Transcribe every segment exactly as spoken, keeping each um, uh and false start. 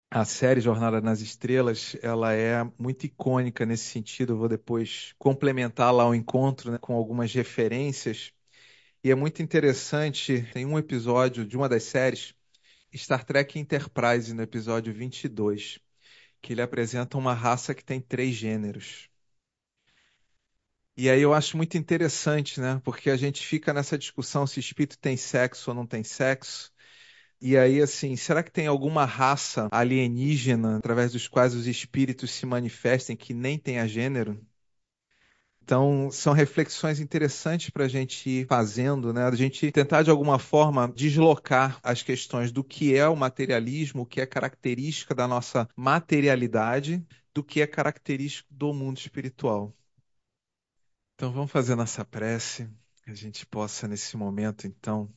A série Jornada nas Estrelas, ela é muito icônica nesse sentido. Eu vou depois complementar lá o encontro, né, com algumas referências. E é muito interessante, tem um episódio de uma das séries, Star Trek Enterprise, no episódio vinte e dois, que ele apresenta uma raça que tem três gêneros. E aí eu acho muito interessante, né? Porque a gente fica nessa discussão se espírito tem sexo ou não tem sexo. E aí, assim, será que tem alguma raça alienígena através dos quais os espíritos se manifestem que nem tenha gênero? Então, são reflexões interessantes para a gente ir fazendo, né? A gente tentar, de alguma forma, deslocar as questões do que é o materialismo, o que é característica da nossa materialidade, do que é característico do mundo espiritual. Então, vamos fazer nossa prece, que a gente possa, nesse momento, então,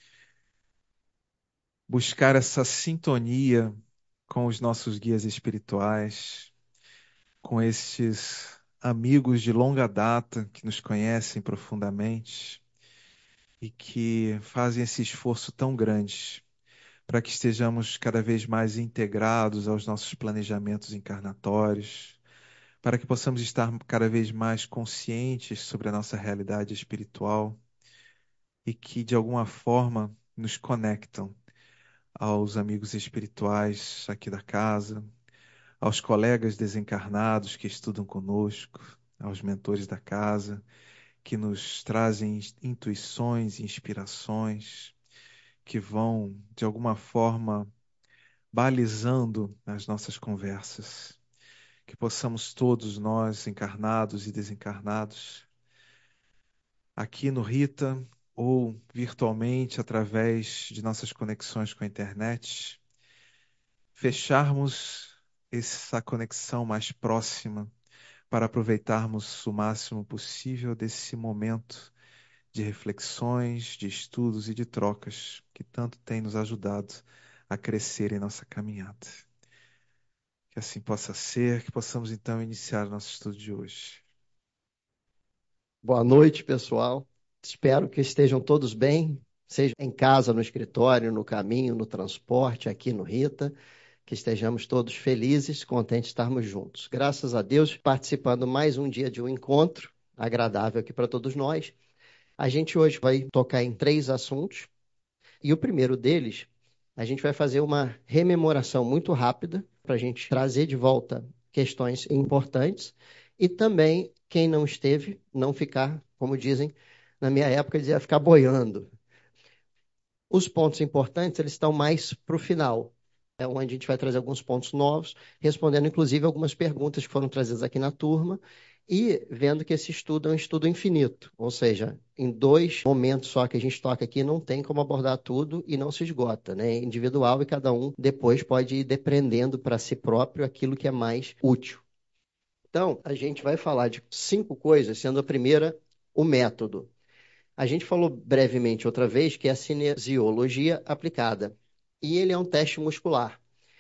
buscar essa sintonia com os nossos guias espirituais, com estes amigos de longa data que nos conhecem profundamente e que fazem esse esforço tão grande para que estejamos cada vez mais integrados aos nossos planejamentos encarnatórios, para que possamos estar cada vez mais conscientes sobre a nossa realidade espiritual e que, de alguma forma, nos conectam aos amigos espirituais aqui da casa, aos colegas desencarnados que estudam conosco, aos mentores da casa, que nos trazem intuições, inspirações, que vão, de alguma forma, balizando as nossas conversas. Que possamos todos nós, encarnados e desencarnados, aqui no Rita ou virtualmente através de nossas conexões com a internet, fecharmos essa conexão mais próxima para aproveitarmos o máximo possível desse momento de reflexões, de estudos e de trocas que tanto tem nos ajudado a crescer em nossa caminhada. Que assim possa ser, que possamos então iniciar o nosso estudo de hoje. Boa noite, pessoal. Espero que estejam todos bem, seja em casa, no escritório, no caminho, no transporte, aqui no Rita, que estejamos todos felizes, contentes de estarmos juntos. Graças a Deus, participando mais um dia de um encontro agradável aqui para todos nós. A gente hoje vai tocar em três assuntos, e o primeiro deles, a gente vai fazer uma rememoração muito rápida para a gente trazer de volta questões importantes e também quem não esteve, não ficar, como dizem, na minha época dizia ficar boiando. Os pontos importantes, eles estão mais para o final. É onde a gente vai trazer alguns pontos novos, respondendo inclusive algumas perguntas que foram trazidas aqui na turma e vendo que esse estudo é um estudo infinito, ou seja, em dois momentos só que a gente toca aqui não tem como abordar tudo e não se esgota, né? É individual e cada um depois pode ir depreendendo para si próprio aquilo que é mais útil. Então, a gente vai falar de cinco coisas, sendo a primeira o método. A gente falou brevemente outra vez que é a cinesiologia aplicada. E ele é um teste muscular.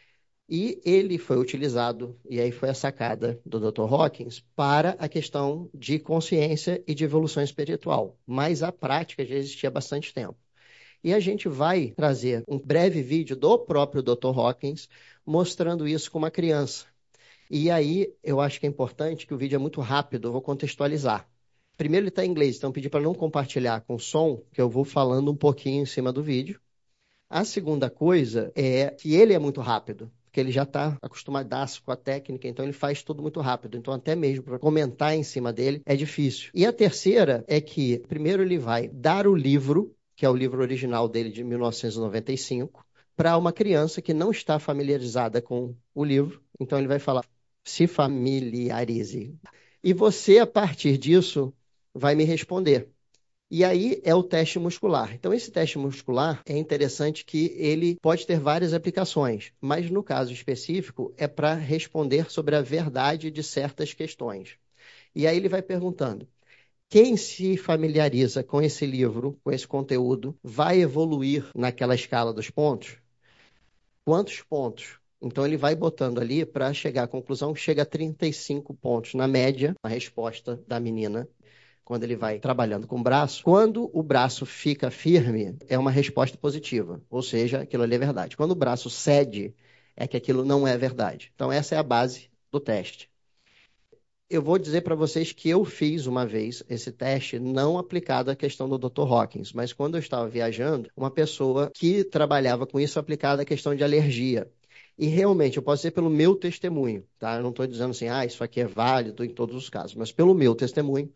E ele foi utilizado, e aí foi a sacada do doutor Hawkins, para a questão de consciência e de evolução espiritual. Mas a prática já existia há bastante tempo. E a gente vai trazer um breve vídeo do próprio doutor Hawkins mostrando isso com uma criança. E aí eu acho que é importante que o vídeo é muito rápido, eu vou contextualizar. Primeiro ele está em inglês, então eu pedi para não compartilhar com som, que eu vou falando um pouquinho em cima do vídeo. A segunda coisa é que ele é muito rápido, porque ele já está acostumadaço com a técnica, então ele faz tudo muito rápido. Então até mesmo para comentar em cima dele é difícil. E a terceira é que primeiro ele vai dar o livro, que é o livro original dele de mil novecentos e noventa e cinco, para uma criança que não está familiarizada com o livro. Então ele vai falar, se familiarize. E você, a partir disso, vai me responder. E aí é o teste muscular. Então, esse teste muscular é interessante que ele pode ter várias aplicações, mas no caso específico é para responder sobre a verdade de certas questões. E aí ele vai perguntando: quem se familiariza com esse livro, com esse conteúdo, vai evoluir naquela escala dos pontos? Quantos pontos? Então ele vai botando ali para chegar à conclusão que chega a trinta e cinco pontos na média, a resposta da menina quando ele vai trabalhando com o braço, quando o braço fica firme, é uma resposta positiva, ou seja, aquilo ali é verdade. Quando o braço cede, é que aquilo não é verdade. Então, essa é a base do teste. Eu vou dizer para vocês que eu fiz uma vez esse teste não aplicado à questão do doutor Hawkins, mas quando eu estava viajando, uma pessoa que trabalhava com isso aplicada à questão de alergia. E realmente, eu posso dizer pelo meu testemunho, tá? Eu não estou dizendo assim, ah, isso aqui é válido em todos os casos, mas pelo meu testemunho,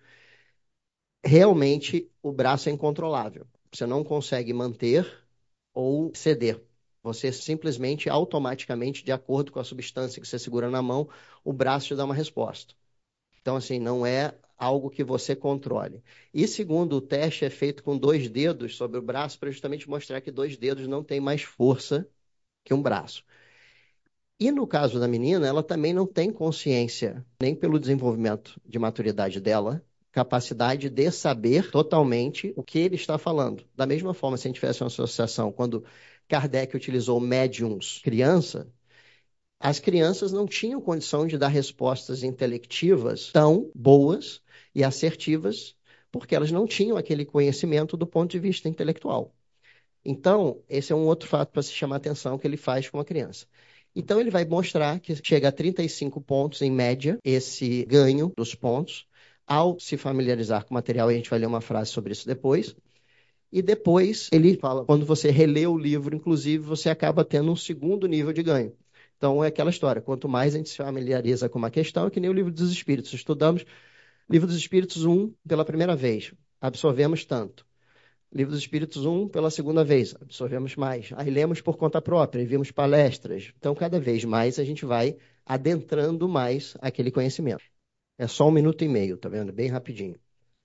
realmente o braço é incontrolável. Você não consegue manter ou ceder. Você simplesmente, automaticamente, de acordo com a substância que você segura na mão, o braço te dá uma resposta. Então, assim, não é algo que você controle. E segundo, o teste é feito com dois dedos sobre o braço para justamente mostrar que dois dedos não têm mais força que um braço. E no caso da menina, ela também não tem consciência, nem pelo desenvolvimento de maturidade dela, capacidade de saber totalmente o que ele está falando. Da mesma forma, se a gente tivesse uma associação, quando Kardec utilizou médiums criança, as crianças não tinham condição de dar respostas intelectivas tão boas e assertivas, porque elas não tinham aquele conhecimento do ponto de vista intelectual. Então, esse é um outro fato para se chamar a atenção que ele faz com a criança. Então, ele vai mostrar que chega a trinta e cinco pontos, em média, esse ganho dos pontos, ao se familiarizar com o material, e a gente vai ler uma frase sobre isso depois. E depois, ele fala, quando você relê o livro, inclusive, você acaba tendo um segundo nível de ganho. Então, é aquela história, quanto mais a gente se familiariza com uma questão, é que nem o Livro dos Espíritos. Estudamos Livro dos Espíritos um pela primeira vez, absorvemos tanto. Livro dos Espíritos um pela segunda vez, absorvemos mais. Aí lemos por conta própria, e vimos palestras. Então, cada vez mais a gente vai adentrando mais aquele conhecimento. É só um minuto e meio, tá vendo? Bem rapidinho.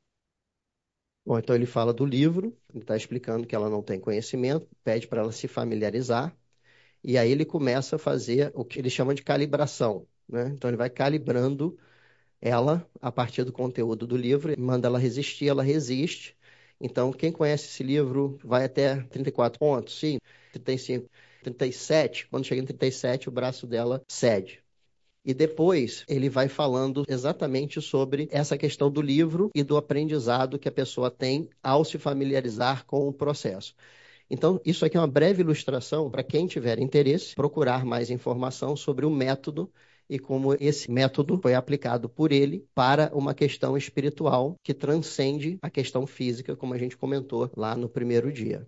Bom, então ele fala do livro, ele está explicando que ela não tem conhecimento, pede para ela se familiarizar, e aí ele começa a fazer o que ele chama de calibração, né? Então ele vai calibrando ela a partir do conteúdo do livro, manda ela resistir, ela resiste. Então, quem conhece esse livro vai até trinta e quatro pontos, sim, trinta e cinco, trinta e sete, quando chega em trinta e sete, o braço dela cede. E depois ele vai falando exatamente sobre essa questão do livro e do aprendizado que a pessoa tem ao se familiarizar com o processo. Então, isso aqui é uma breve ilustração para quem tiver interesse, procurar mais informação sobre o método e como esse método foi aplicado por ele para uma questão espiritual que transcende a questão física, como a gente comentou lá no primeiro dia.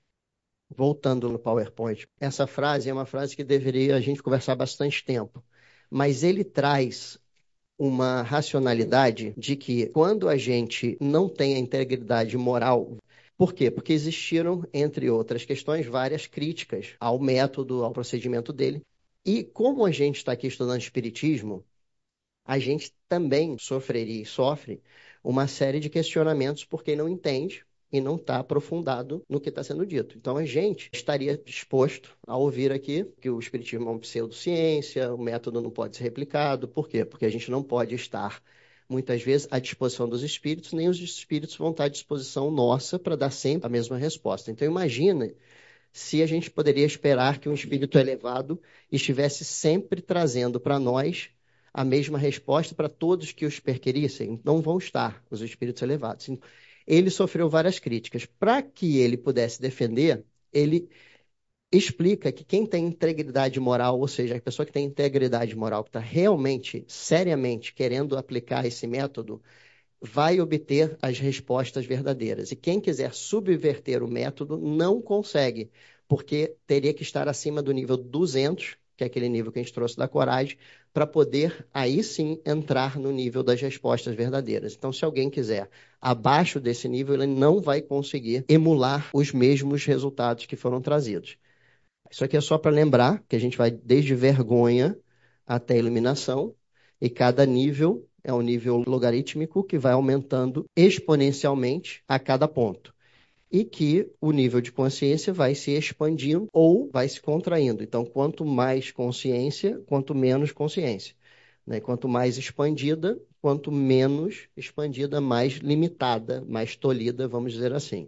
Voltando no PowerPoint, essa frase é uma frase que deveria a gente conversar bastante tempo, mas ele traz uma racionalidade de que quando a gente não tem a integridade moral. Por quê? Porque existiram, entre outras questões, várias críticas ao método, ao procedimento dele. E como a gente está aqui estudando espiritismo, a gente também sofreria e sofre uma série de questionamentos por quem não entende e não está aprofundado no que está sendo dito. Então, a gente estaria disposto a ouvir aqui que o espiritismo é uma pseudociência, o método não pode ser replicado. Por quê? Porque a gente não pode estar, muitas vezes, à disposição dos espíritos, nem os espíritos vão estar à disposição nossa para dar sempre a mesma resposta. Então, imagina se a gente poderia esperar que um espírito elevado estivesse sempre trazendo para nós a mesma resposta para todos que os perquirissem. Não vão estar os espíritos elevados. Ele sofreu várias críticas. Para que ele pudesse defender, ele explica que quem tem integridade moral, ou seja, a pessoa que tem integridade moral, que está realmente, seriamente querendo aplicar esse método, vai obter as respostas verdadeiras. E quem quiser subverter o método não consegue, porque teria que estar acima do nível duzentos, que é aquele nível que a gente trouxe da coragem, para poder aí sim entrar no nível das respostas verdadeiras. Então, se alguém quiser abaixo desse nível, ele não vai conseguir emular os mesmos resultados que foram trazidos. Isso aqui é só para lembrar que a gente vai desde vergonha até iluminação, e cada nível é um nível logarítmico que vai aumentando exponencialmente a cada ponto. E que o nível de consciência vai se expandindo ou vai se contraindo. Então, quanto mais consciência, quanto menos consciência. Né? Quanto mais expandida, quanto menos expandida, mais limitada, mais tolhida, vamos dizer assim.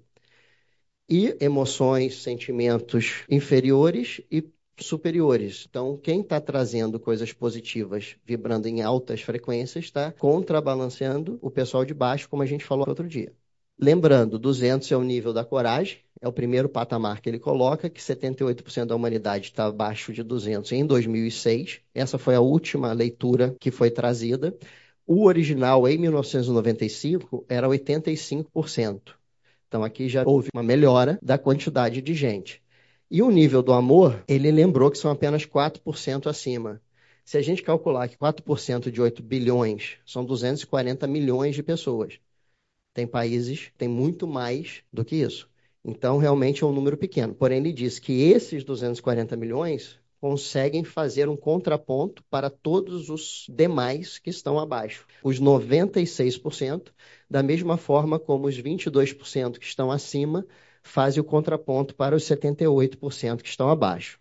E emoções, sentimentos inferiores e superiores. Então, quem está trazendo coisas positivas, vibrando em altas frequências, está contrabalanceando o pessoal de baixo, como a gente falou outro dia. Lembrando, duzentos é o nível da coragem, É o primeiro patamar que ele coloca, que setenta e oito por cento da humanidade está abaixo de duzentos em dois mil e seis. Essa foi a última leitura que foi trazida. O original, em mil novecentos e noventa e cinco, era oitenta e cinco por cento. Então, aqui já houve uma melhora da quantidade de gente. E o nível do amor, ele lembrou que são apenas quatro por cento acima. Se a gente calcular que quatro por cento de oito bilhões são duzentos e quarenta milhões de pessoas. Tem países que têm muito mais do que isso. Então, realmente é um número pequeno. Porém, ele diz que esses duzentos e quarenta milhões conseguem fazer um contraponto para todos os demais que estão abaixo. Os noventa e seis por cento, da mesma forma como os vinte e dois por cento que estão acima, fazem o contraponto para os setenta e oito por cento que estão abaixo.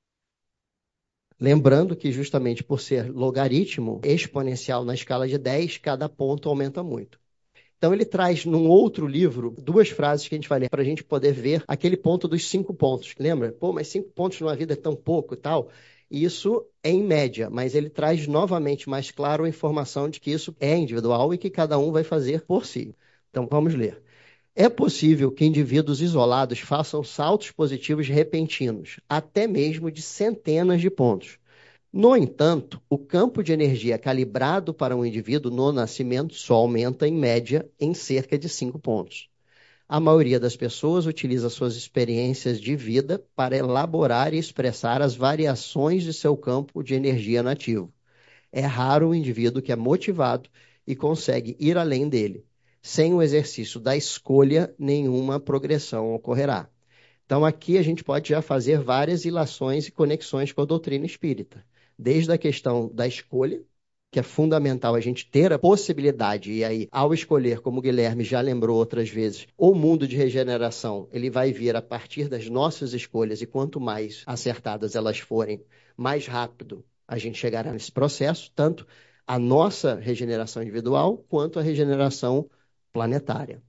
Lembrando que, justamente por ser logaritmo exponencial na escala de dez, cada ponto aumenta muito. Então, ele traz num outro livro duas frases que a gente vai ler para a gente poder ver aquele ponto dos cinco pontos. Lembra? Pô, mas cinco pontos numa vida é tão pouco e tal. Isso é em média, mas ele traz novamente mais claro a informação de que isso é individual e que cada um vai fazer por si. Então, vamos ler. É possível que indivíduos isolados façam saltos positivos repentinos, até mesmo de centenas de pontos. No entanto, o campo de energia calibrado para um indivíduo no nascimento só aumenta, em média, em cerca de cinco pontos. A maioria das pessoas utiliza suas experiências de vida para elaborar e expressar as variações de seu campo de energia nativo. É raro o indivíduo que é motivado e consegue ir além dele. Sem o exercício da escolha, nenhuma progressão ocorrerá. Então, aqui a gente pode já fazer várias ilações e conexões com a doutrina espírita. Desde a questão da escolha, que é fundamental a gente ter a possibilidade, e aí, ao escolher, como o Guilherme já lembrou outras vezes, o mundo de regeneração, ele vai vir a partir das nossas escolhas, e quanto mais acertadas elas forem, mais rápido a gente chegará nesse processo, tanto a nossa regeneração individual, quanto a regeneração planetária.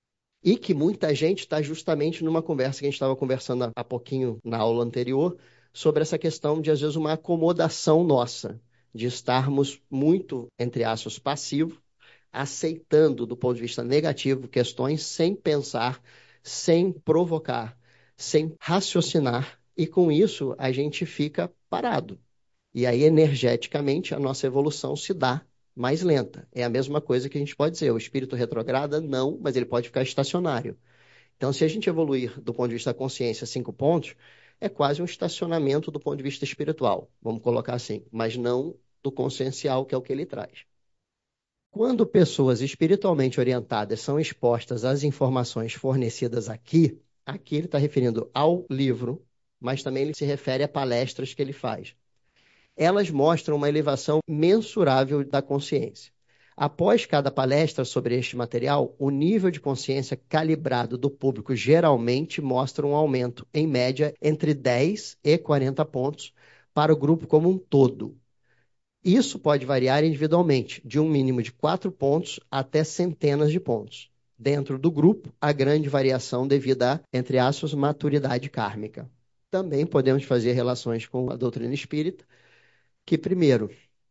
E que muita gente está justamente numa conversa que a gente estava conversando há pouquinho na aula anterior, sobre essa questão de, às vezes, uma acomodação nossa, de estarmos muito, entre aspas, passivos, aceitando, do ponto de vista negativo, questões sem pensar, sem provocar, sem raciocinar, e com isso a gente fica parado. E aí, energeticamente, a nossa evolução se dá mais lenta. É a mesma coisa que a gente pode dizer. O espírito retrograda, não, mas ele pode ficar estacionário. Então, se a gente evoluir do ponto de vista da consciência cinco pontos, é quase um estacionamento do ponto de vista espiritual, vamos colocar assim, mas não do consciencial, que é o que ele traz. Quando pessoas espiritualmente orientadas são expostas às informações fornecidas aqui, aqui ele está referindo ao livro, mas também ele se refere a palestras que ele faz. Elas mostram uma elevação mensurável da consciência. Após cada palestra sobre este material, o nível de consciência calibrado do público geralmente mostra um aumento, em média, entre dez e quarenta pontos para o grupo como um todo. Isso pode variar individualmente, de um mínimo de quatro pontos até centenas de pontos. Dentro do grupo, a grande variação devido à, entre aspas, maturidade kármica. Também podemos fazer relações com a doutrina espírita, que, primeiro,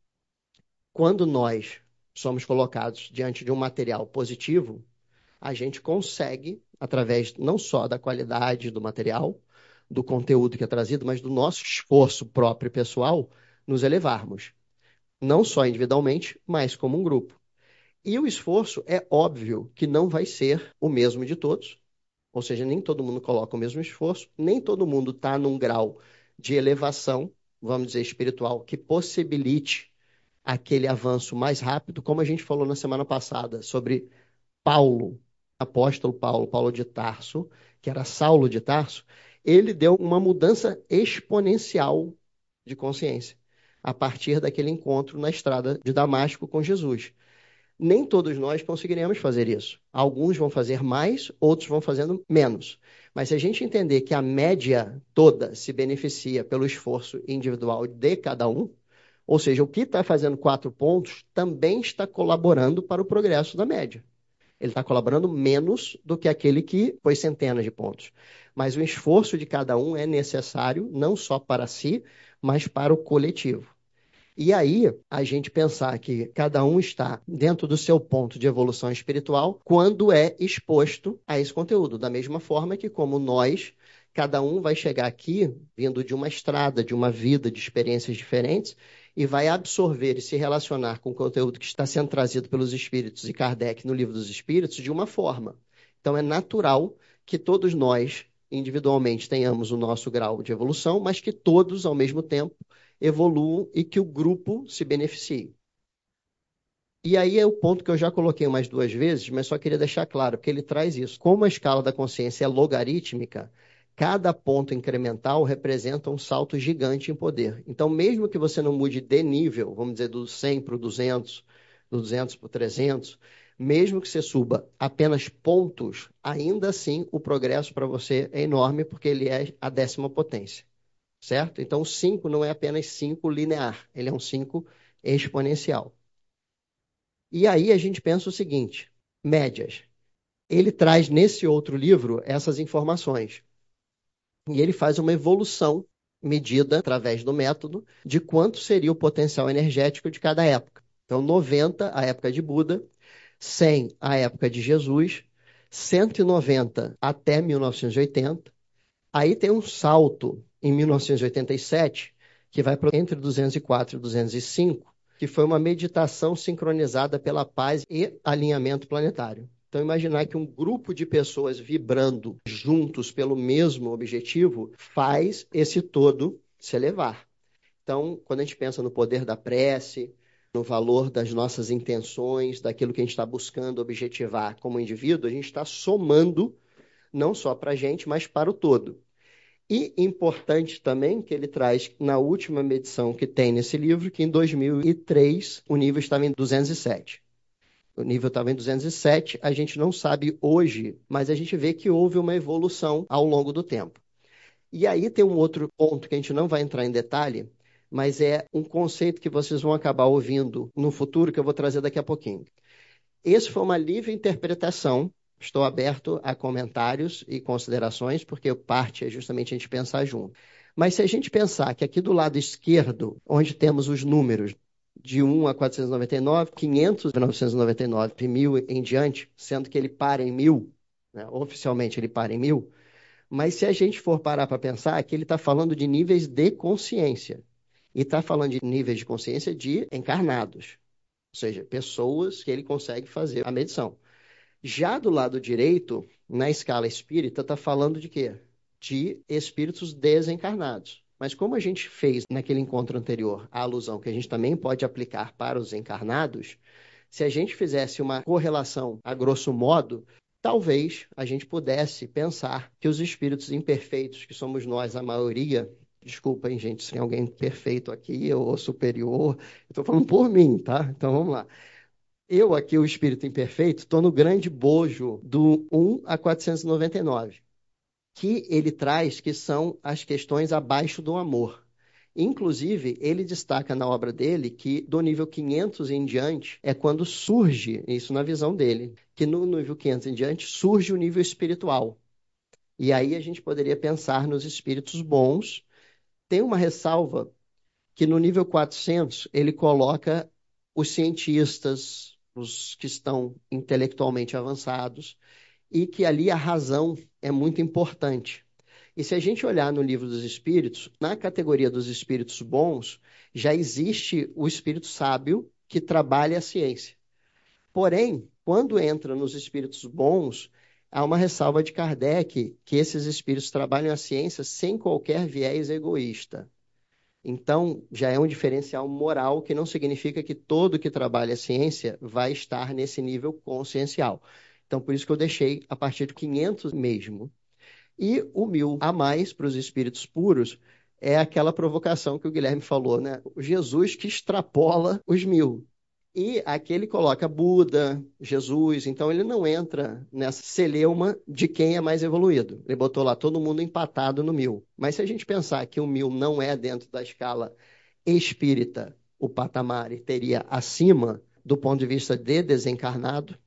quando nós somos colocados diante de um material positivo, a gente consegue, através não só da qualidade do material, do conteúdo que é trazido, mas do nosso esforço próprio e pessoal, nos elevarmos. Não só individualmente, mas como um grupo. E o esforço é óbvio que não vai ser o mesmo de todos, ou seja, nem todo mundo coloca o mesmo esforço, nem todo mundo está num grau de elevação, vamos dizer, espiritual, que possibilite aquele avanço mais rápido, como a gente falou na semana passada, sobre Paulo, apóstolo Paulo, Paulo de Tarso, que era Saulo de Tarso, ele deu uma mudança exponencial de consciência, a partir daquele encontro na estrada de Damasco com Jesus. Nem todos nós conseguiremos fazer isso. Alguns vão fazer mais, outros vão fazendo menos. Mas se a gente entender que a média toda se beneficia pelo esforço individual de cada um, ou seja, o que está fazendo quatro pontos também está colaborando para o progresso da média. Ele está colaborando menos do que aquele que foi centenas de pontos. Mas o esforço de cada um é necessário, não só para si, mas para o coletivo. E aí, a gente pensar que cada um está dentro do seu ponto de evolução espiritual quando é exposto a esse conteúdo. Da mesma forma que, como nós, cada um vai chegar aqui vindo de uma estrada, de uma vida, de experiências diferentes, e vai absorver e se relacionar com o conteúdo que está sendo trazido pelos Espíritos e Kardec no Livro dos Espíritos de uma forma. Então, é natural que todos nós, individualmente, tenhamos o nosso grau de evolução, mas que todos, ao mesmo tempo, evoluam e que o grupo se beneficie. E aí é o ponto que eu já coloquei umas duas vezes, mas só queria deixar claro, porque ele traz isso. Como a escala da consciência é logarítmica, cada ponto incremental representa um salto gigante em poder. Então, mesmo que você não mude de nível, vamos dizer, do cem para o duzentos, do duzentos para o trezentos, mesmo que você suba apenas pontos, ainda assim o progresso para você é enorme, porque ele é a décima potência. Certo? Então, o cinco não é apenas cinco linear, ele é um cinco exponencial. E aí a gente pensa o seguinte, médias. Ele traz nesse outro livro essas informações. E ele faz uma evolução medida através do método de quanto seria o potencial energético de cada época. Então, noventa, a época de Buda, cem, a época de Jesus, cento e noventa até mil novecentos e oitenta. Aí tem um salto em mil novecentos e oitenta e sete, que vai pro, entre duzentos e quatro e duzentos e cinco, que foi uma meditação sincronizada pela paz e alinhamento planetário. Então, imaginar que um grupo de pessoas vibrando juntos pelo mesmo objetivo faz esse todo se elevar. Então, quando a gente pensa no poder da prece, no valor das nossas intenções, daquilo que a gente está buscando objetivar como indivíduo, a gente está somando não só para a gente, mas para o todo. E importante também que ele traz na última medição que tem nesse livro, que em dois mil e três o nível estava em duzentos e sete. O nível estava em duzentos e sete, a gente não sabe hoje, mas a gente vê que houve uma evolução ao longo do tempo. E aí tem um outro ponto que a gente não vai entrar em detalhe, mas é um conceito que vocês vão acabar ouvindo no futuro, que eu vou trazer daqui a pouquinho. Essa foi uma livre interpretação. Estou aberto a comentários e considerações, porque parte é justamente a gente pensar junto. Mas se a gente pensar que aqui do lado esquerdo, onde temos os números de um a quatrocentos e noventa e nove, quinhentos a novecentos e noventa e nove e mil em diante, sendo que ele para em mil, né? Oficialmente ele para em mil, mas se a gente for parar para pensar, aqui ele está falando de níveis de consciência. E está falando de níveis de consciência de encarnados. Ou seja, pessoas que ele consegue fazer a medição. Já do lado direito, na escala espírita, está falando de quê? De espíritos desencarnados. Mas como a gente fez naquele encontro anterior a alusão que a gente também pode aplicar para os encarnados, se a gente fizesse uma correlação a grosso modo, talvez a gente pudesse pensar que os espíritos imperfeitos, que somos nós, a maioria, desculpem, gente, se tem alguém perfeito aqui ou superior, eu estou falando por mim, tá? Então vamos lá. Eu aqui, o espírito imperfeito, estou no grande bojo do um a quatrocentos e noventa e nove, que ele traz que são as questões abaixo do amor. Inclusive, ele destaca na obra dele que do nível quinhentos em diante é quando surge, isso na visão dele, que no nível quinhentos em diante surge o nível espiritual. E aí a gente poderia pensar nos espíritos bons. Tem uma ressalva que no nível quatrocentos ele coloca os cientistas, os que estão intelectualmente avançados, e que ali a razão é muito importante. E se a gente olhar no livro dos espíritos, na categoria dos espíritos bons, já existe o espírito sábio que trabalha a ciência. Porém, quando entra nos espíritos bons, há uma ressalva de Kardec que esses espíritos trabalham a ciência sem qualquer viés egoísta. Então, já é um diferencial moral que não significa que todo que trabalha a ciência vai estar nesse nível consciencial. Então, por isso que eu deixei a partir de quinhentos mesmo. E o mil a mais para os espíritos puros é aquela provocação que o Guilherme falou, né? O Jesus que extrapola os mil. E aqui ele coloca Buda, Jesus, então ele não entra nessa celeuma de quem é mais evoluído. Ele botou lá todo mundo empatado no mil. Mas se a gente pensar que o mil não é dentro da escala espírita, o patamar teria acima do ponto de vista de desencarnado,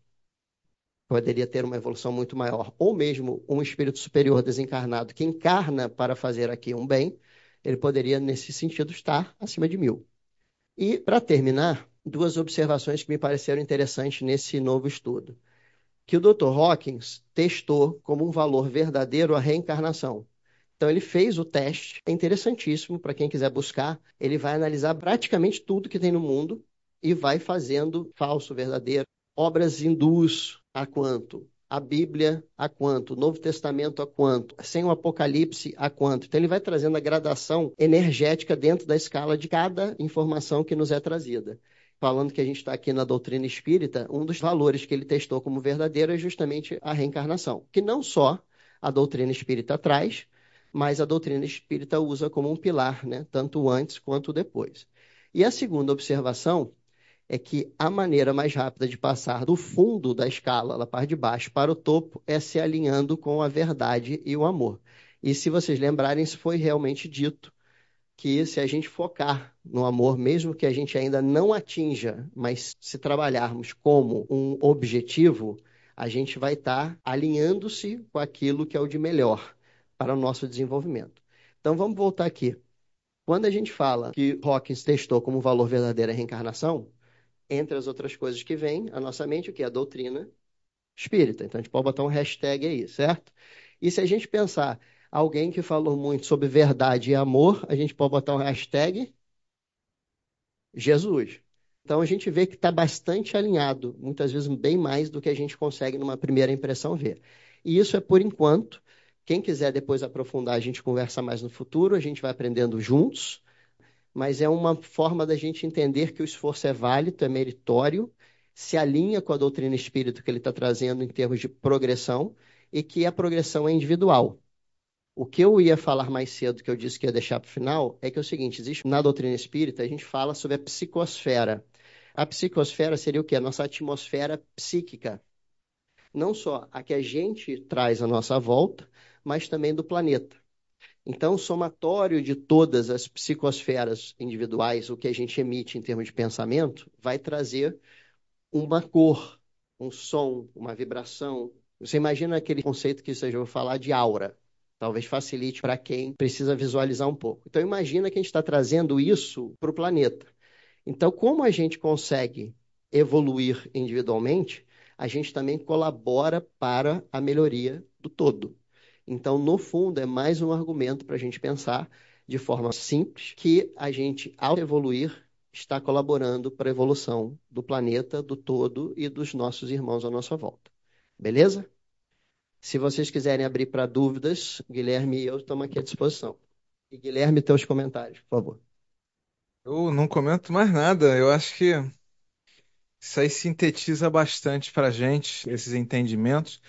poderia ter uma evolução muito maior. Ou mesmo um espírito superior desencarnado que encarna para fazer aqui um bem, ele poderia, nesse sentido, estar acima de mil. E, para terminar, duas observações que me pareceram interessantes nesse novo estudo. Que o doutor Hawkins testou como um valor verdadeiro a reencarnação. Então, ele fez o teste, é interessantíssimo para quem quiser buscar. Ele vai analisar praticamente tudo que tem no mundo e vai fazendo falso, verdadeiro. Obras hindus, a quanto? A Bíblia, a quanto? O Novo Testamento, a quanto? Sem o Apocalipse, a quanto? Então, ele vai trazendo a gradação energética dentro da escala de cada informação que nos é trazida. Falando que a gente está aqui na doutrina espírita, um dos valores que ele testou como verdadeiro é justamente a reencarnação, que não só a doutrina espírita traz, mas a doutrina espírita usa como um pilar, né? Tanto antes quanto depois. E a segunda observação é que a maneira mais rápida de passar do fundo da escala, da parte de baixo, para o topo, é se alinhando com a verdade e o amor. E se vocês lembrarem, isso foi realmente dito, que se a gente focar no amor, mesmo que a gente ainda não atinja, mas se trabalharmos como um objetivo, a gente vai estar alinhando-se com aquilo que é o de melhor para o nosso desenvolvimento. Então vamos voltar aqui. Quando a gente fala que Hawkins testou como valor verdadeiro a reencarnação, entre as outras coisas que vem à nossa mente, o que é a doutrina espírita. Então a gente pode botar um hashtag aí, certo? E se a gente pensar alguém que falou muito sobre verdade e amor, a gente pode botar um hashtag Jesus. Então a gente vê que está bastante alinhado, muitas vezes bem mais do que a gente consegue numa primeira impressão ver. E isso é por enquanto. Quem quiser depois aprofundar, a gente conversa mais no futuro, a gente vai aprendendo juntos, mas é uma forma da gente entender que o esforço é válido, é meritório, se alinha com a doutrina espírita que ele está trazendo em termos de progressão e que a progressão é individual. O que eu ia falar mais cedo, que eu disse que ia deixar para o final, é que é o seguinte, existe na doutrina espírita, a gente fala sobre a psicosfera. A psicosfera seria o quê? A nossa atmosfera psíquica. Não só a que a gente traz à nossa volta, mas também do planeta. Então, o somatório de todas as psicosferas individuais, o que a gente emite em termos de pensamento, vai trazer uma cor, um som, uma vibração. Você imagina aquele conceito que você já ouviu falar de aura. Talvez facilite para quem precisa visualizar um pouco. Então, imagina que a gente está trazendo isso para o planeta. Então, como a gente consegue evoluir individualmente, a gente também colabora para a melhoria do todo. Então, no fundo, é mais um argumento para a gente pensar de forma simples que a gente, ao evoluir, está colaborando para a evolução do planeta, do todo e dos nossos irmãos à nossa volta. Beleza? Se vocês quiserem abrir para dúvidas, Guilherme e eu estamos aqui à disposição. E Guilherme, teus comentários, por favor. Eu não comento mais nada. Eu acho que isso aí sintetiza bastante para a gente, esses entendimentos.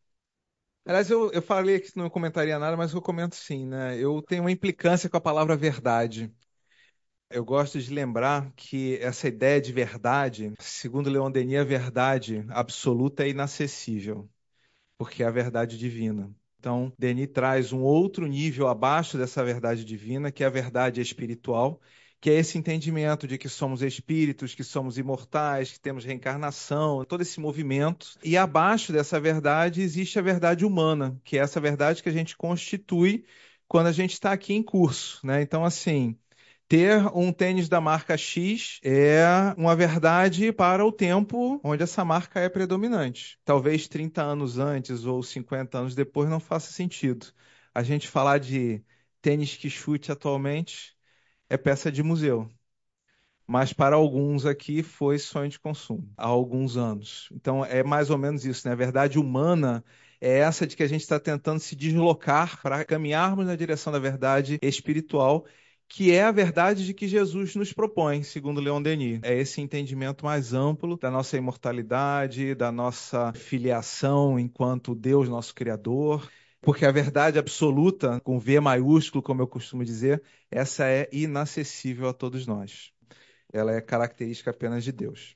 Aliás, eu, eu falei que não comentaria nada, mas eu comento sim, né? Eu tenho uma implicância com a palavra verdade. Eu gosto de lembrar que essa ideia de verdade, segundo Leon Denis, a verdade absoluta é inacessível, porque é a verdade divina. Então, Denis traz um outro nível abaixo dessa verdade divina, que é a verdade espiritual, que é esse entendimento de que somos espíritos, que somos imortais, que temos reencarnação, todo esse movimento. E abaixo dessa verdade existe a verdade humana, que é essa verdade que a gente constitui quando a gente está aqui em curso, né? Então, assim, ter um tênis da marca X é uma verdade para o tempo onde essa marca é predominante. Talvez trinta anos antes ou cinquenta anos depois não faça sentido. A gente falar de tênis que chute atualmente é peça de museu. Mas para alguns aqui foi sonho de consumo, há alguns anos. Então é mais ou menos isso, né? A verdade humana é essa de que a gente está tentando se deslocar para caminharmos na direção da verdade espiritual, que é a verdade de que Jesus nos propõe, segundo Leon Denis. É esse entendimento mais amplo da nossa imortalidade, da nossa filiação enquanto Deus, nosso Criador. Porque a verdade absoluta, com V maiúsculo, como eu costumo dizer, essa é inacessível a todos nós. Ela é característica apenas de Deus.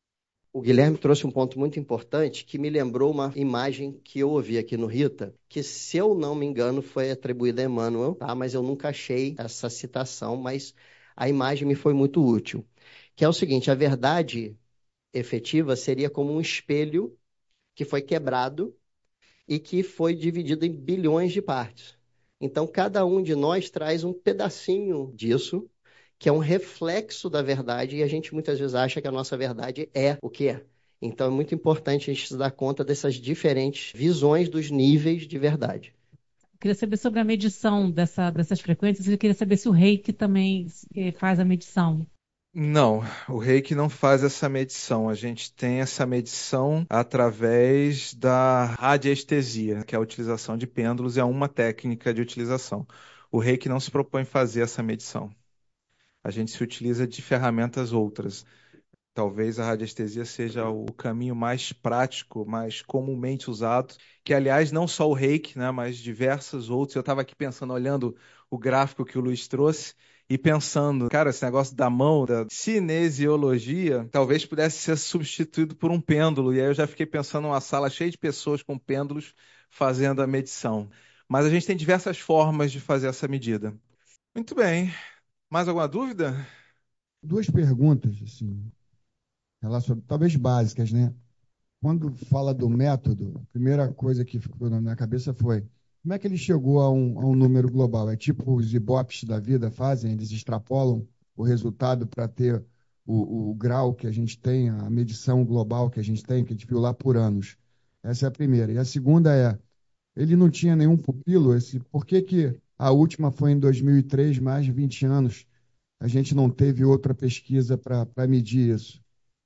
O Guilherme trouxe um ponto muito importante que me lembrou uma imagem que eu ouvi aqui no Rita, que, se eu não me engano, foi atribuída a Emmanuel, tá? Mas eu nunca achei essa citação, mas a imagem me foi muito útil. Que é o seguinte, a verdade efetiva seria como um espelho que foi quebrado e que foi dividido em bilhões de partes. Então, cada um de nós traz um pedacinho disso, que é um reflexo da verdade, e a gente muitas vezes acha que a nossa verdade é o que é. Então é muito importante a gente se dar conta dessas diferentes visões dos níveis de verdade. Queria saber sobre a medição dessa, dessas frequências. Eu queria saber se o reiki também eh, faz a medição. Não, o reiki não faz essa medição. A gente tem essa medição através da radiestesia, que é a utilização de pêndulos, é uma técnica de utilização. O reiki não se propõe fazer essa medição. A gente se utiliza de ferramentas outras. Talvez a radiestesia seja o caminho mais prático, mais comumente usado, que aliás não só o reiki, né, mas diversos outros. Eu estava aqui pensando, olhando o gráfico que o Luiz trouxe e pensando, cara, esse negócio da mão, da cinesiologia, talvez pudesse ser substituído por um pêndulo. E aí eu já fiquei pensando numa sala cheia de pessoas com pêndulos fazendo a medição. Mas a gente tem diversas formas de fazer essa medida. Muito bem. Mais alguma dúvida? Duas perguntas, assim, relacionadas, talvez básicas, né? Quando fala do método, a primeira coisa que ficou na minha cabeça foi como é que ele chegou a um, a um número global? É tipo os Ibops da vida fazem, eles extrapolam o resultado para ter o, o grau que a gente tem, a medição global que a gente tem, que a gente viu lá por anos. Essa é a primeira. E a segunda é, ele não tinha nenhum pupilo, esse, por que que a última foi em dois mil e três, mais de vinte anos, a gente não teve outra pesquisa para medir isso?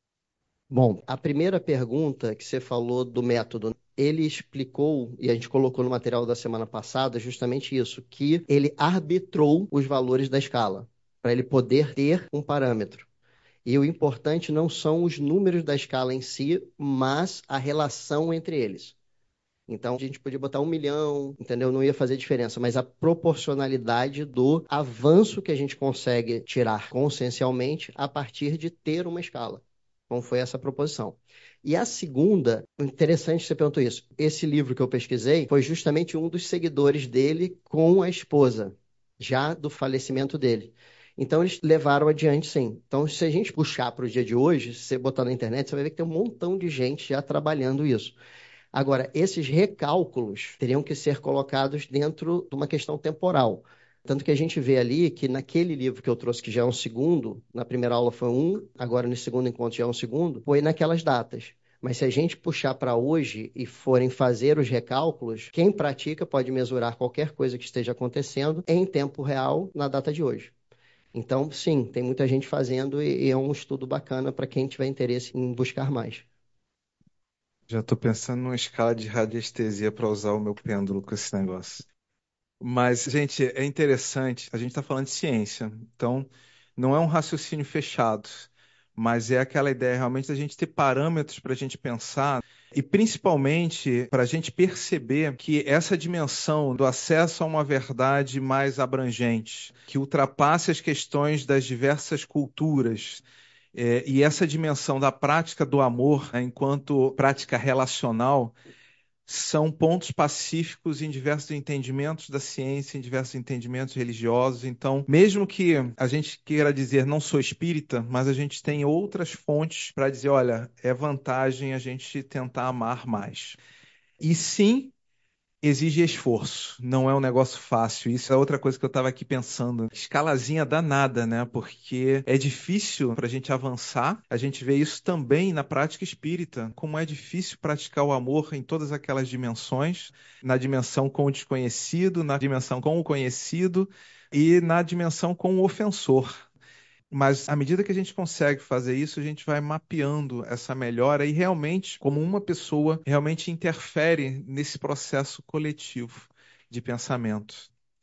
Bom, a primeira pergunta que você falou do método, ele explicou, e a gente colocou no material da semana passada, justamente isso, que ele arbitrou os valores da escala, para ele poder ter um parâmetro. E o importante não são os números da escala em si, mas a relação entre eles. Então, a gente podia botar um milhão, entendeu? Não ia fazer diferença, mas a proporcionalidade do avanço que a gente consegue tirar consciencialmente a partir de ter uma escala. Então, foi essa a proposição. E a segunda, interessante que você perguntou isso, esse livro que eu pesquisei foi justamente um dos seguidores dele com a esposa, já do falecimento dele. Então, eles levaram adiante, sim. Então, se a gente puxar para o dia de hoje, se você botar na internet, você vai ver que tem um montão de gente já trabalhando isso. Agora, esses recálculos teriam que ser colocados dentro de uma questão temporal. Tanto que a gente vê ali que naquele livro que eu trouxe, que já é um segundo, na primeira aula foi um, agora no segundo encontro já é um segundo, foi naquelas datas. Mas se a gente puxar para hoje e forem fazer os recálculos, quem pratica pode mesurar qualquer coisa que esteja acontecendo em tempo real na data de hoje. Então, sim, tem muita gente fazendo e é um estudo bacana para quem tiver interesse em buscar mais. Já estou pensando numa escala de radiestesia para usar o meu pêndulo com esse negócio. Mas, gente, é interessante. A gente está falando de ciência, então não é um raciocínio fechado, mas é aquela ideia realmente da gente ter parâmetros para a gente pensar e principalmente para a gente perceber que essa dimensão do acesso a uma verdade mais abrangente, que ultrapasse as questões das diversas culturas. É, e essa dimensão da prática do amor, né, enquanto prática relacional, são pontos pacíficos em diversos entendimentos da ciência, em diversos entendimentos religiosos. Então, mesmo que a gente queira dizer não sou espírita, mas a gente tem outras fontes para dizer, olha, é vantagem a gente tentar amar mais. E sim, exige esforço, não é um negócio fácil. Isso é outra coisa que eu estava aqui pensando. Escalazinha danada, né? Porque é difícil para a gente avançar. A gente vê isso também na prática espírita, como é difícil praticar o amor em todas aquelas dimensões, na dimensão com o desconhecido, na dimensão com o conhecido e na dimensão com o ofensor. Mas à medida que a gente consegue fazer isso, a gente vai mapeando essa melhora e realmente, como uma pessoa, realmente interfere nesse processo coletivo de pensamento.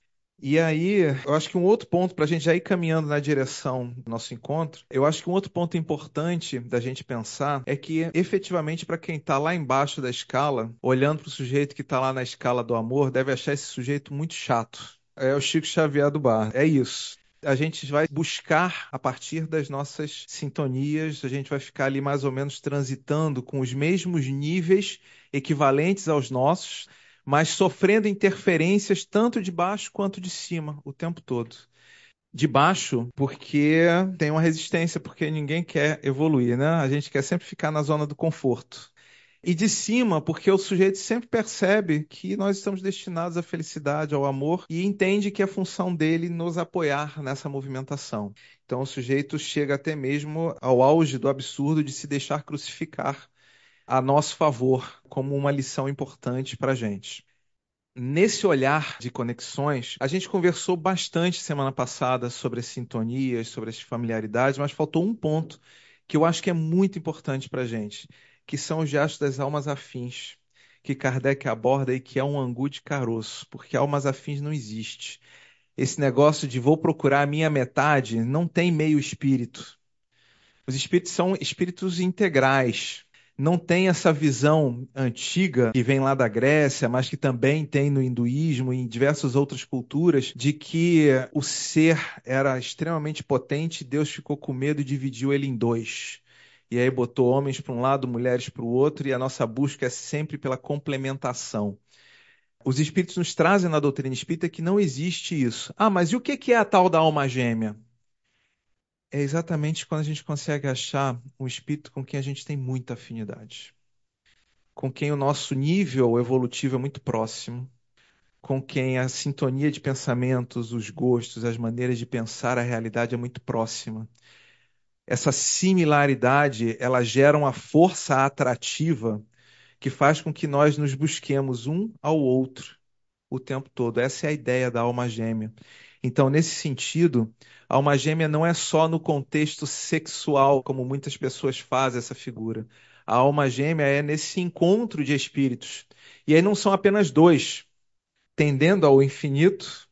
E aí, eu acho que um outro ponto, para a gente já ir caminhando na direção do nosso encontro, eu acho que um outro ponto importante da gente pensar é que, efetivamente, para quem está lá embaixo da escala, olhando para o sujeito que está lá na escala do amor, deve achar esse sujeito muito chato. É o Chico Xavier do bar. É isso. A gente vai buscar a partir das nossas sintonias, a gente vai ficar ali mais ou menos transitando com os mesmos níveis equivalentes aos nossos, mas sofrendo interferências tanto de baixo quanto de cima o tempo todo. De baixo, porque tem uma resistência, porque ninguém quer evoluir, né? A gente quer sempre ficar na zona do conforto. E de cima, porque o sujeito sempre percebe que nós estamos destinados à felicidade, ao amor, e entende que é função dele nos apoiar nessa movimentação. Então o sujeito chega até mesmo ao auge do absurdo de se deixar crucificar a nosso favor, como uma lição importante para a gente. Nesse olhar de conexões, a gente conversou bastante semana passada sobre as sintonias, sobre as familiaridades, mas faltou um ponto que eu acho que é muito importante para a gente, que são os gestos das almas afins, que Kardec aborda e que é um angu de caroço, porque almas afins não existe. Esse negócio de vou procurar a minha metade não tem meio espírito. Os espíritos são espíritos integrais. Não tem essa visão antiga que vem lá da Grécia, mas que também tem no hinduísmo e em diversas outras culturas, de que o ser era extremamente potente, Deus ficou com medo e dividiu ele em dois. E aí botou homens para um lado, mulheres para o outro, e a nossa busca é sempre pela complementação. Os espíritos nos trazem na doutrina espírita que não existe isso. Ah, mas e o que é a tal da alma gêmea? É exatamente quando a gente consegue achar um espírito com quem a gente tem muita afinidade, com quem o nosso nível evolutivo é muito próximo, com quem a sintonia de pensamentos, os gostos, as maneiras de pensar a realidade é muito próxima. Essa similaridade, ela gera uma força atrativa que faz com que nós nos busquemos um ao outro o tempo todo. Essa é a ideia da alma gêmea. Então, nesse sentido, a alma gêmea não é só no contexto sexual, como muitas pessoas fazem essa figura. A alma gêmea é nesse encontro de espíritos. E aí não são apenas dois. Tendendo ao infinito,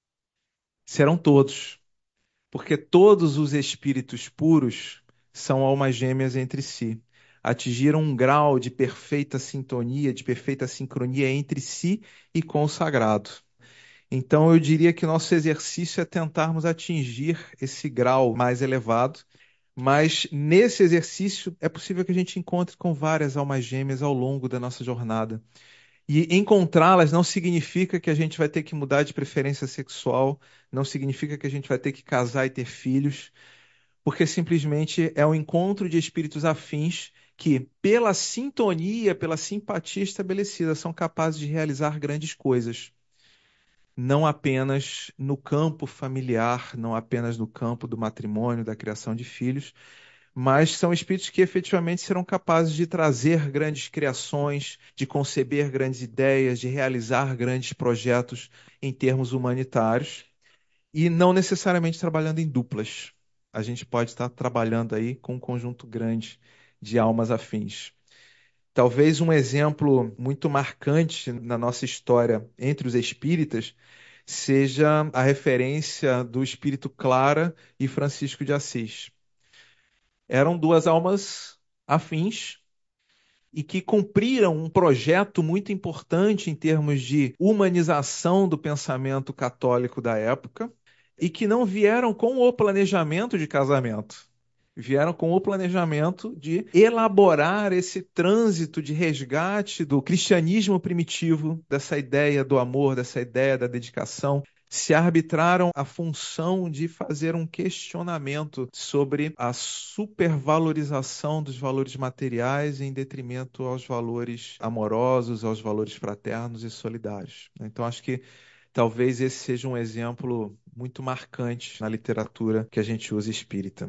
serão todos. Porque todos os espíritos puros são almas gêmeas entre si. Atingiram um grau de perfeita sintonia, de perfeita sincronia entre si e com o sagrado. Então, eu diria que o nosso exercício é tentarmos atingir esse grau mais elevado, mas nesse exercício é possível que a gente encontre com várias almas gêmeas ao longo da nossa jornada. E encontrá-las não significa que a gente vai ter que mudar de preferência sexual, não significa que a gente vai ter que casar e ter filhos, porque simplesmente é um encontro de espíritos afins que, pela sintonia, pela simpatia estabelecida, são capazes de realizar grandes coisas. Não apenas no campo familiar, não apenas no campo do matrimônio, da criação de filhos, mas são espíritos que efetivamente serão capazes de trazer grandes criações, de conceber grandes ideias, de realizar grandes projetos em termos humanitários, e não necessariamente trabalhando em duplas. A gente pode estar trabalhando aí com um conjunto grande de almas afins. Talvez um exemplo muito marcante na nossa história entre os espíritas seja a referência do espírito Clara e Francisco de Assis. Eram duas almas afins e que cumpriram um projeto muito importante em termos de humanização do pensamento católico da época e que não vieram com o planejamento de casamento. Vieram com o planejamento de elaborar esse trânsito de resgate do cristianismo primitivo, dessa ideia do amor, dessa ideia da dedicação. Se arbitraram a função de fazer um questionamento sobre a supervalorização dos valores materiais em detrimento aos valores amorosos, aos valores fraternos e solidários. Então, acho que talvez esse seja um exemplo muito marcante na literatura que a gente usa espírita.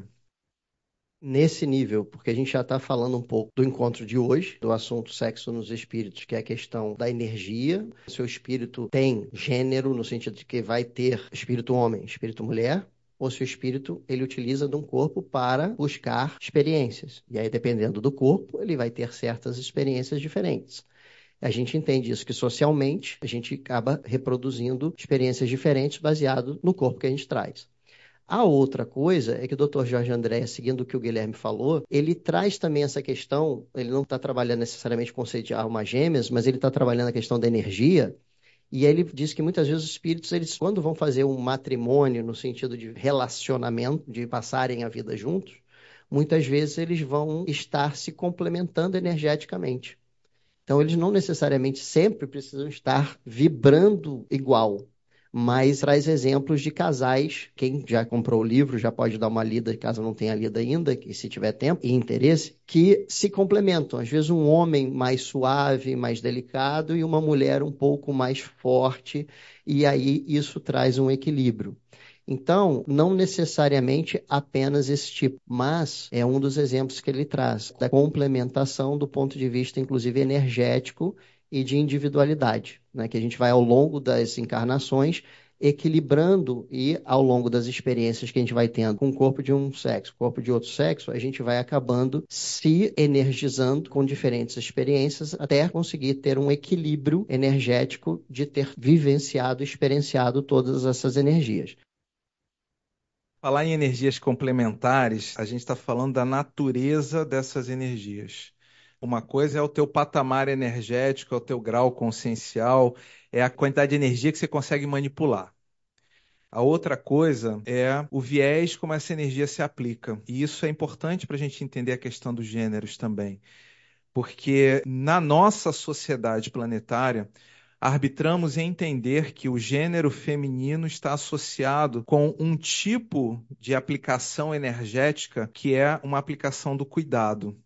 Nesse nível, porque a gente já está falando um pouco do encontro de hoje, do assunto sexo nos espíritos, que é a questão da energia. Seu espírito tem gênero, no sentido de que vai ter espírito homem, espírito mulher, ou se o espírito ele utiliza de um corpo para buscar experiências. E aí, dependendo do corpo, ele vai ter certas experiências diferentes. A gente entende isso, que socialmente a gente acaba reproduzindo experiências diferentes baseado no corpo que a gente traz. A outra coisa é que o doutor Jorge André, seguindo o que o Guilherme falou, ele traz também essa questão, ele não está trabalhando necessariamente o conceito de almas gêmeas, mas ele está trabalhando a questão da energia, e ele diz que muitas vezes os espíritos, eles quando vão fazer um matrimônio, no sentido de relacionamento, de passarem a vida juntos, muitas vezes eles vão estar se complementando energeticamente. Então, eles não necessariamente sempre precisam estar vibrando igual, mas traz exemplos de casais. Quem já comprou o livro já pode dar uma lida, caso não tenha lido ainda, e se tiver tempo e interesse, que se complementam. Às vezes um homem mais suave, mais delicado, e uma mulher um pouco mais forte, e aí isso traz um equilíbrio. Então, não necessariamente apenas esse tipo, mas é um dos exemplos que ele traz, da complementação do ponto de vista, inclusive, energético e de individualidade, né? Que a gente vai, ao longo das encarnações, equilibrando e, ao longo das experiências que a gente vai tendo com o corpo de um sexo, corpo de outro sexo, a gente vai acabando se energizando com diferentes experiências até conseguir ter um equilíbrio energético de ter vivenciado, experienciado todas essas energias. Falar em energias complementares, a gente está falando da natureza dessas energias. Uma coisa é o teu patamar energético, é o teu grau consciencial, é a quantidade de energia que você consegue manipular. A outra coisa é o viés como essa energia se aplica. E isso é importante para a gente entender a questão dos gêneros também. Porque na nossa sociedade planetária, arbitramos em entender que o gênero feminino está associado com um tipo de aplicação energética que é uma aplicação do cuidado,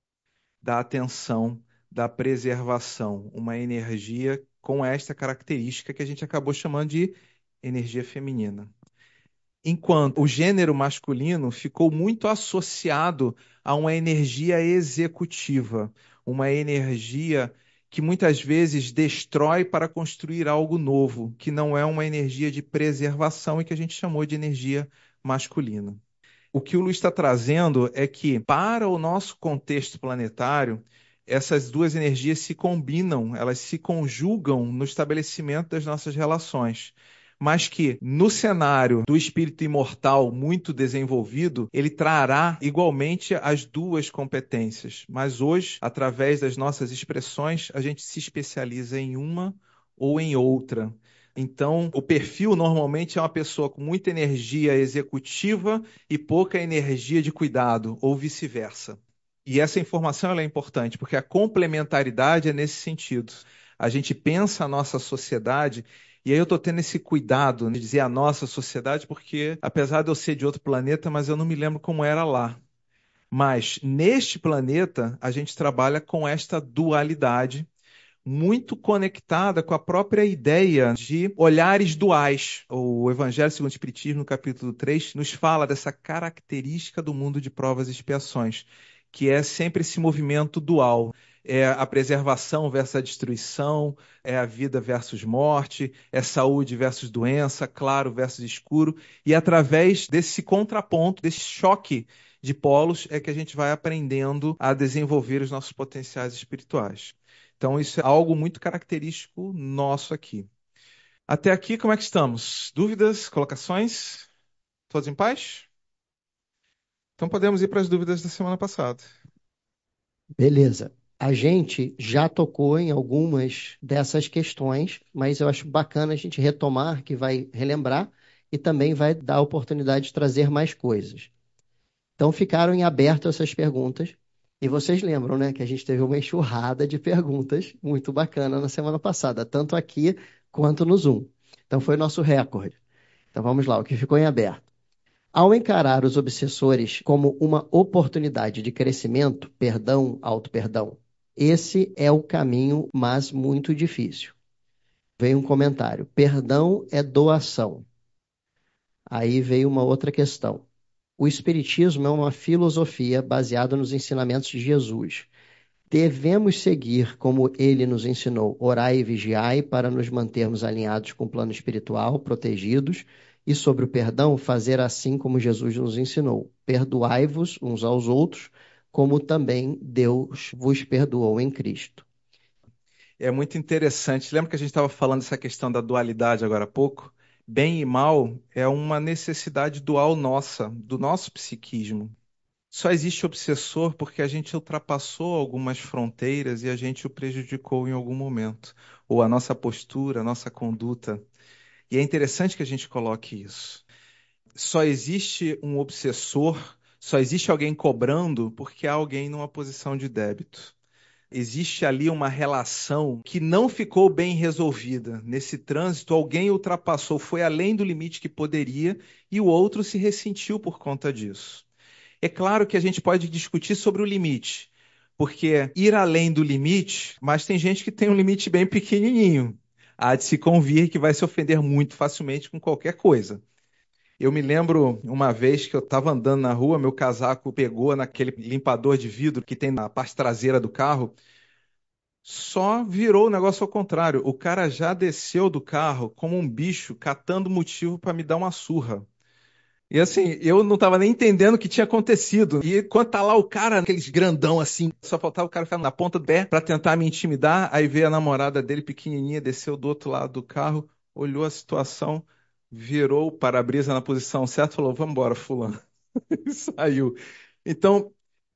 da atenção, da preservação, uma energia com esta característica que a gente acabou chamando de energia feminina. Enquanto o gênero masculino ficou muito associado a uma energia executiva, uma energia que muitas vezes destrói para construir algo novo, que não é uma energia de preservação e que a gente chamou de energia masculina. O que o Luiz está trazendo é que, para o nosso contexto planetário, essas duas energias se combinam, elas se conjugam no estabelecimento das nossas relações. Mas que, no cenário do espírito imortal muito desenvolvido, ele trará igualmente as duas competências. Mas hoje, através das nossas expressões, a gente se especializa em uma ou em outra. Então, o perfil normalmente é uma pessoa com muita energia executiva e pouca energia de cuidado, ou vice-versa. E essa informação ela é importante, porque a complementaridade é nesse sentido. A gente pensa a nossa sociedade, e aí eu estou tendo esse cuidado de dizer a nossa sociedade, porque apesar de eu ser de outro planeta, mas eu não me lembro como era lá. Mas neste planeta, a gente trabalha com esta dualidade, muito conectada com a própria ideia de olhares duais. O Evangelho segundo o Espiritismo, no capítulo três, nos fala dessa característica do mundo de provas e expiações, que é sempre esse movimento dual. É a preservação versus a destruição, é a vida versus morte, é saúde versus doença, claro versus escuro. E através desse contraponto, desse choque de polos, é que a gente vai aprendendo a desenvolver os nossos potenciais espirituais. Então, isso é algo muito característico nosso aqui. Até aqui, como é que estamos? Dúvidas, colocações? Todos em paz? Então, podemos ir para as dúvidas da semana passada. Beleza. A gente já tocou em algumas dessas questões, mas eu acho bacana a gente retomar, que vai relembrar e também vai dar a oportunidade de trazer mais coisas. Então, ficaram em aberto essas perguntas. E vocês lembram, né, que a gente teve uma enxurrada de perguntas muito bacana na semana passada, tanto aqui quanto no Zoom. Então, foi nosso recorde. Então, vamos lá, o que ficou em aberto. Ao encarar os obsessores como uma oportunidade de crescimento, perdão, auto-perdão, esse é o caminho, mas muito difícil. Veio um comentário: perdão é doação. Aí veio uma outra questão. O Espiritismo é uma filosofia baseada nos ensinamentos de Jesus. Devemos seguir como ele nos ensinou, orai e vigiai, para nos mantermos alinhados com o plano espiritual, protegidos, e sobre o perdão, fazer assim como Jesus nos ensinou. Perdoai-vos uns aos outros, como também Deus vos perdoou em Cristo. É muito interessante. Lembra que a gente estava falando dessa questão da dualidade agora há pouco? Bem e mal é uma necessidade dual nossa, do nosso psiquismo. Só existe obsessor porque a gente ultrapassou algumas fronteiras e a gente o prejudicou em algum momento. Ou a nossa postura, a nossa conduta. E é interessante que a gente coloque isso. Só existe um obsessor, só existe alguém cobrando porque há alguém numa posição de débito. Existe ali uma relação que não ficou bem resolvida. Nesse trânsito, alguém ultrapassou, foi além do limite que poderia e o outro se ressentiu por conta disso. É claro que a gente pode discutir sobre o limite, porque ir além do limite, mas tem gente que tem um limite bem pequenininho. Há de se convir que vai se ofender muito facilmente com qualquer coisa. Eu me lembro uma vez que eu estava andando na rua, meu casaco pegou naquele limpador de vidro que tem na parte traseira do carro, só virou o negócio ao contrário. O cara já desceu do carro como um bicho, catando motivo para me dar uma surra. E assim, eu não estava nem entendendo o que tinha acontecido. E quando tá lá o cara, aqueles grandão assim, só faltava o cara ficar na ponta do pé para tentar me intimidar. Aí veio a namorada dele, pequenininha, desceu do outro lado do carro, olhou a situação, virou o para-brisa na posição certa e falou: vamos embora, fulano. E saiu. Então,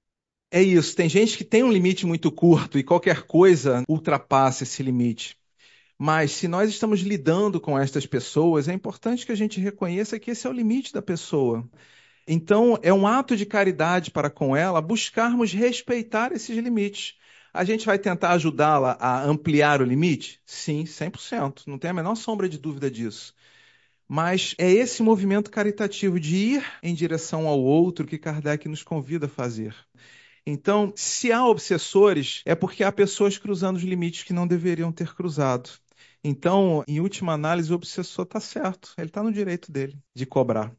é isso. Tem gente que tem um limite muito curto e qualquer coisa ultrapassa esse limite. Mas se nós estamos lidando com estas pessoas, é importante que a gente reconheça que esse é o limite da pessoa. Então, é um ato de caridade para com ela buscarmos respeitar esses limites. A gente vai tentar ajudá-la a ampliar o limite? Sim, cem por cento. Não tem a menor sombra de dúvida disso. Mas é esse movimento caritativo de ir em direção ao outro que Kardec nos convida a fazer. Então, se há obsessores, é porque há pessoas cruzando os limites que não deveriam ter cruzado. Então, em última análise, o obsessor está certo, ele está no direito dele de cobrar.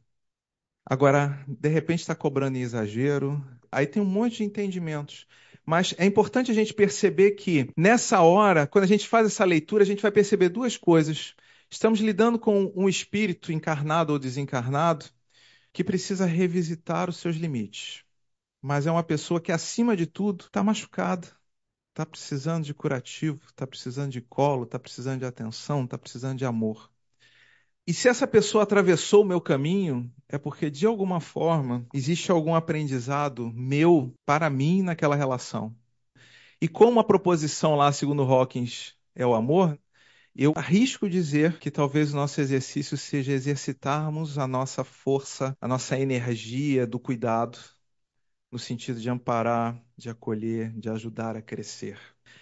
Agora, de repente está cobrando em exagero, aí tem um monte de entendimentos. Mas é importante a gente perceber que, nessa hora, quando a gente faz essa leitura, a gente vai perceber duas coisas. Estamos lidando com um espírito encarnado ou desencarnado que precisa revisitar os seus limites. Mas é uma pessoa que, acima de tudo, está machucada, está precisando de curativo, está precisando de colo, está precisando de atenção, está precisando de amor. E se essa pessoa atravessou o meu caminho, é porque, de alguma forma, existe algum aprendizado meu para mim naquela relação. E como a proposição lá, segundo Hawkins, é o amor, eu arrisco dizer que talvez o nosso exercício seja exercitarmos a nossa força, a nossa energia do cuidado, no sentido de amparar, de acolher, de ajudar a crescer.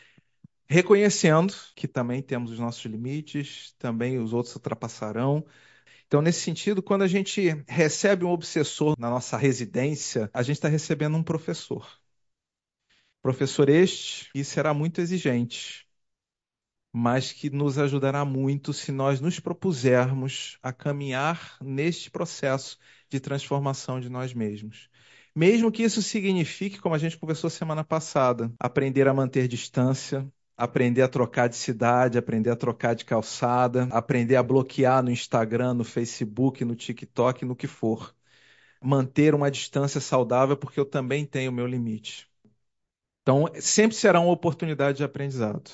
Reconhecendo que também temos os nossos limites, também os outros ultrapassarão. Então, nesse sentido, quando a gente recebe um obsessor na nossa residência, a gente está recebendo um professor. Professor este, que será muito exigente, mas que nos ajudará muito se nós nos propusermos a caminhar neste processo de transformação de nós mesmos. Mesmo que isso signifique, como a gente conversou semana passada, aprender a manter distância, aprender a trocar de cidade, aprender a trocar de calçada, aprender a bloquear no Instagram, no Facebook, no TikTok, no que for. Manter uma distância saudável, porque eu também tenho o meu limite. Então, sempre será uma oportunidade de aprendizado.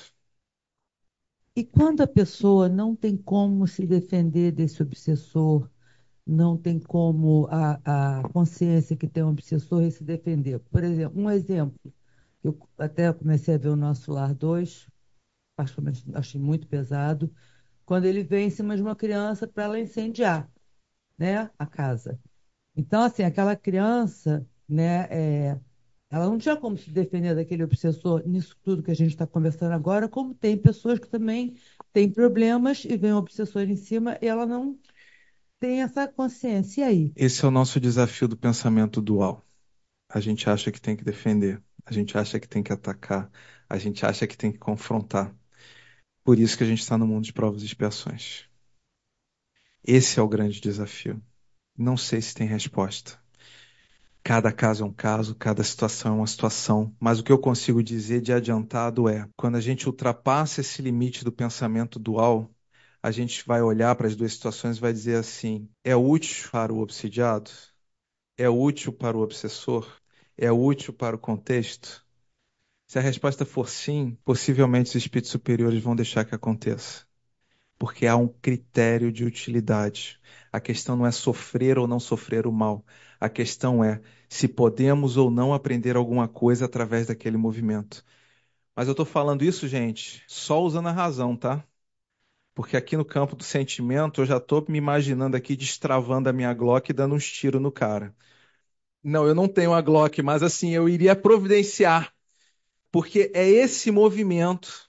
E quando a pessoa não tem como se defender desse obsessor, não tem como a, a consciência que tem um obsessor se defender. Por exemplo, um exemplo, eu até comecei a ver o Nosso Lar dois, particularmente achei muito pesado, quando ele vem em cima de uma criança para ela incendiar, né, a casa. Então, assim, aquela criança, né, é, ela não tinha como se defender daquele obsessor nisso tudo que a gente está conversando agora, como tem pessoas que também têm problemas e vem um obsessor em cima e ela não tem essa consciência. E aí? Esse é o nosso desafio do pensamento dual. A gente acha que tem que defender, a gente acha que tem que atacar, a gente acha que tem que confrontar. Por isso que a gente está no mundo de provas e expiações. Esse é o grande desafio. Não sei se tem resposta. Cada caso é um caso, cada situação é uma situação, mas o que eu consigo dizer de adiantado é, quando a gente ultrapassa esse limite do pensamento dual, a gente vai olhar para as duas situações e vai dizer assim, é útil para o obsidiado? É útil para o obsessor? É útil para o contexto? Se a resposta for sim, possivelmente os espíritos superiores vão deixar que aconteça. Porque há um critério de utilidade. A questão não é sofrer ou não sofrer o mal. A questão é se podemos ou não aprender alguma coisa através daquele movimento. Mas eu estou falando isso, gente, só usando a razão, tá? Porque aqui no campo do sentimento, eu já estou me imaginando aqui destravando a minha Glock e dando uns tiros no cara. Não, eu não tenho a Glock, mas assim, eu iria providenciar. Porque é esse movimento,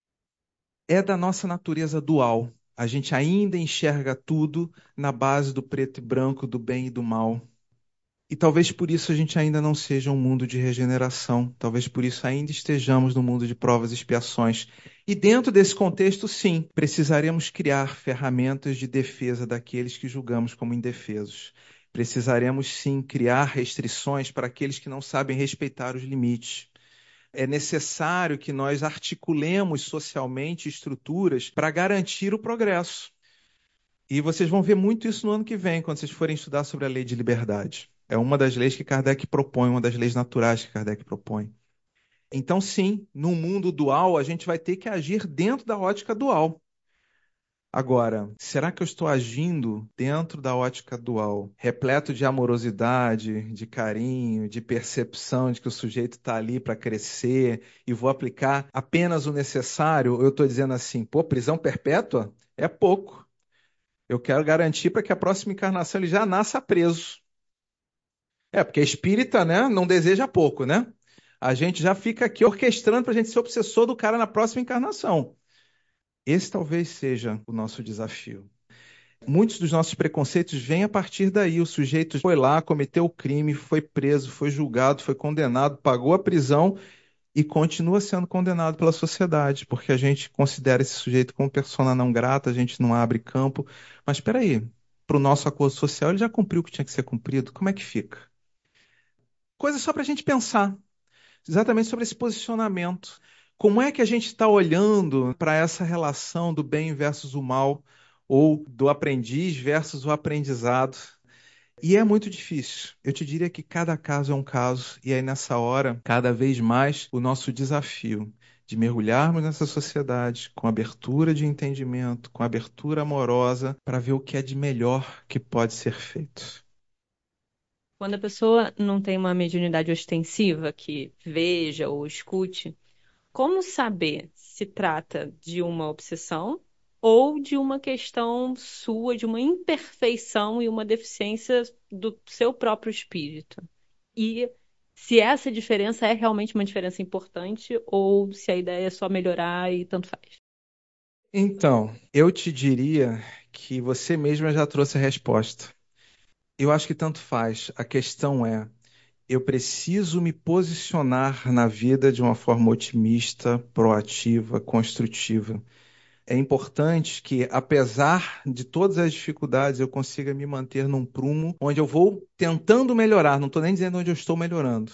é da nossa natureza dual. A gente ainda enxerga tudo na base do preto e branco, do bem e do mal. E talvez por isso a gente ainda não seja um mundo de regeneração. Talvez por isso ainda estejamos no mundo de provas e expiações. E dentro desse contexto, sim, precisaremos criar ferramentas de defesa daqueles que julgamos como indefesos. Precisaremos, sim, criar restrições para aqueles que não sabem respeitar os limites. É necessário que nós articulemos socialmente estruturas para garantir o progresso. E vocês vão ver muito isso no ano que vem, quando vocês forem estudar sobre a lei de liberdade. É uma das leis que Kardec propõe, uma das leis naturais que Kardec propõe. Então, sim, no mundo dual, a gente vai ter que agir dentro da ótica dual. Agora, será que eu estou agindo dentro da ótica dual, repleto de amorosidade, de carinho, de percepção de que o sujeito está ali para crescer e vou aplicar apenas o necessário? Ou eu estou dizendo assim, pô, prisão perpétua é pouco. Eu quero garantir para que a próxima encarnação ele já nasça preso. É, porque espírita, né, não deseja pouco, né? A gente já fica aqui orquestrando para a gente ser obsessor do cara na próxima encarnação. Esse talvez seja o nosso desafio. Muitos dos nossos preconceitos vêm a partir daí. O sujeito foi lá, cometeu o crime, foi preso, foi julgado, foi condenado, pagou a prisão e continua sendo condenado pela sociedade, porque a gente considera esse sujeito como persona não grata, a gente não abre campo. Mas espera aí, para o nosso acordo social, ele já cumpriu o que tinha que ser cumprido. Como é que fica? Coisa só para a gente pensar, exatamente sobre esse posicionamento. Como é que a gente está olhando para essa relação do bem versus o mal, ou do aprendiz versus o aprendizado? E é muito difícil. Eu te diria que cada caso é um caso, e aí nessa hora, cada vez mais, o nosso desafio de mergulharmos nessa sociedade com abertura de entendimento, com abertura amorosa, para ver o que é de melhor que pode ser feito. Quando a pessoa não tem uma mediunidade ostensiva, que veja ou escute, como saber se trata de uma obsessão ou de uma questão sua, de uma imperfeição e uma deficiência do seu próprio espírito? E se essa diferença é realmente uma diferença importante ou se a ideia é só melhorar e tanto faz? Então, eu te diria que você mesma já trouxe a resposta. Eu acho que tanto faz. A questão é, eu preciso me posicionar na vida de uma forma otimista, proativa, construtiva. É importante que, apesar de todas as dificuldades, eu consiga me manter num prumo onde eu vou tentando melhorar, não estou nem dizendo onde eu estou melhorando.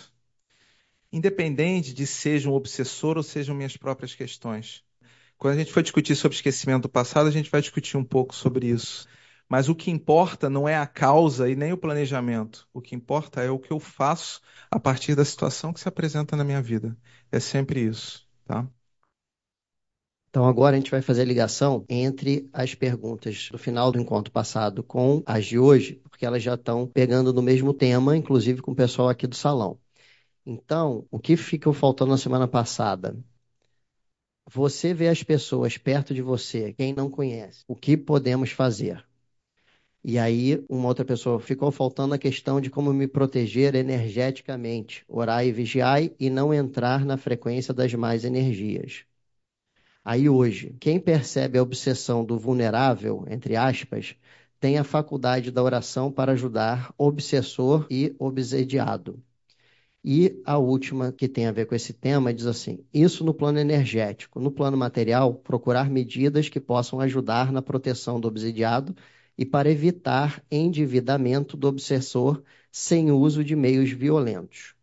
Independente de seja um obsessor ou sejam minhas próprias questões. Quando a gente for discutir sobre esquecimento do passado, a gente vai discutir um pouco sobre isso. Mas o que importa não é a causa e nem o planejamento. O que importa é o que eu faço a partir da situação que se apresenta na minha vida. É sempre isso, tá? Então, agora a gente vai fazer a ligação entre as perguntas do final do encontro passado com as de hoje, porque elas já estão pegando no mesmo tema, inclusive com o pessoal aqui do salão. Então, o que ficou faltando na semana passada? Você vê as pessoas perto de você, quem não conhece, o que podemos fazer? E aí, uma outra pessoa, ficou faltando a questão de como me proteger energeticamente, orar e vigiar e não entrar na frequência das más energias. Aí hoje, quem percebe a obsessão do vulnerável, entre aspas, tem a faculdade da oração para ajudar obsessor e obsediado. E a última, que tem a ver com esse tema, diz assim: isso no plano energético. No plano material, procurar medidas que possam ajudar na proteção do obsidiado e para evitar endividamento do obsessor sem uso de meios violentos.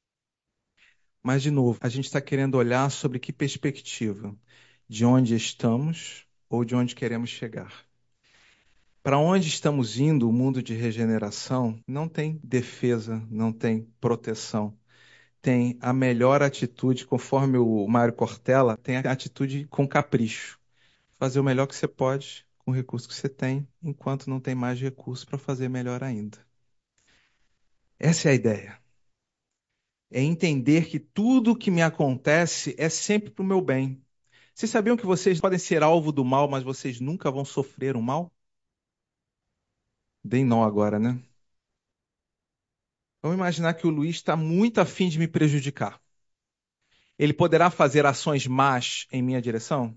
Mas, de novo, a gente está querendo olhar sobre que perspectiva? De onde estamos ou de onde queremos chegar? Para onde estamos indo, o mundo de regeneração não tem defesa, não tem proteção. Tem a melhor atitude, conforme o Mário Cortella, tem a atitude com capricho. Fazer o melhor que você pode com o recurso que você tem, enquanto não tem mais recurso para fazer melhor ainda. Essa é a ideia. É entender que tudo que me acontece é sempre para o meu bem. Vocês sabiam que vocês podem ser alvo do mal, mas vocês nunca vão sofrer o mal? Dei nó agora, né? Vamos imaginar que o Luiz está muito afim de me prejudicar. ele poderá fazer ações más em minha direção?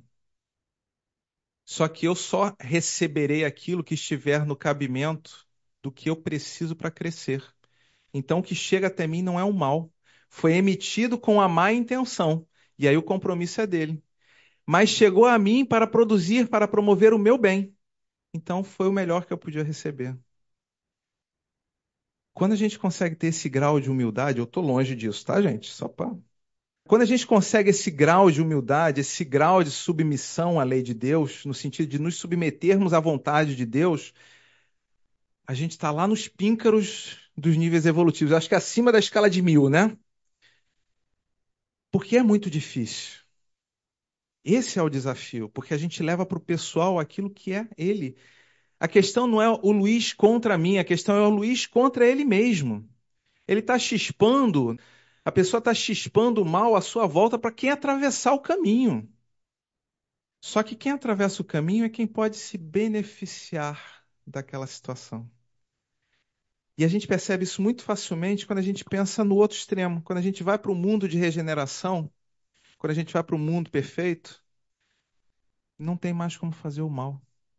Só que eu só receberei aquilo que estiver no cabimento do que eu preciso para crescer. Então, o que chega até mim não é um mal. Foi emitido com a má intenção. E aí o compromisso é dele. Mas chegou a mim para produzir, para promover o meu bem. Então, foi o melhor que eu podia receber. Quando a gente consegue ter esse grau de humildade, eu estou longe disso, tá, gente? Só para. Quando a gente consegue esse grau de humildade, esse grau de submissão à lei de Deus, no sentido de nos submetermos à vontade de Deus, a gente está lá nos píncaros dos níveis evolutivos. Acho que acima da escala de mil, né? Porque é muito difícil. Esse é o desafio, porque a gente leva para o pessoal aquilo que é ele. A questão não é o Luiz contra mim, a questão é o Luiz contra ele mesmo. Ele está chispando, a pessoa está chispando o mal à sua volta para quem atravessar o caminho. Só que quem atravessa o caminho é quem pode se beneficiar daquela situação. E a gente percebe isso muito facilmente quando a gente pensa no outro extremo. Quando a gente vai para o mundo de regeneração, quando a gente vai para o mundo perfeito, não tem mais como fazer o mal.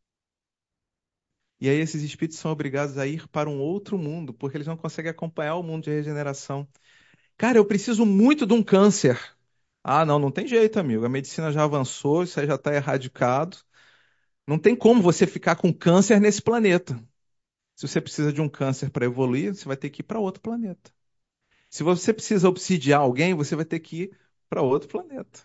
E aí esses espíritos são obrigados a ir para um outro mundo, porque eles não conseguem acompanhar o mundo de regeneração. Cara, eu preciso muito de um câncer. Ah, não, não tem jeito, amigo. A medicina já avançou, isso aí já está erradicado. Não tem como você ficar com câncer nesse planeta. Se você precisa de um câncer para evoluir, você vai ter que ir para outro planeta. Se você precisa obsidiar alguém, você vai ter que ir para outro planeta.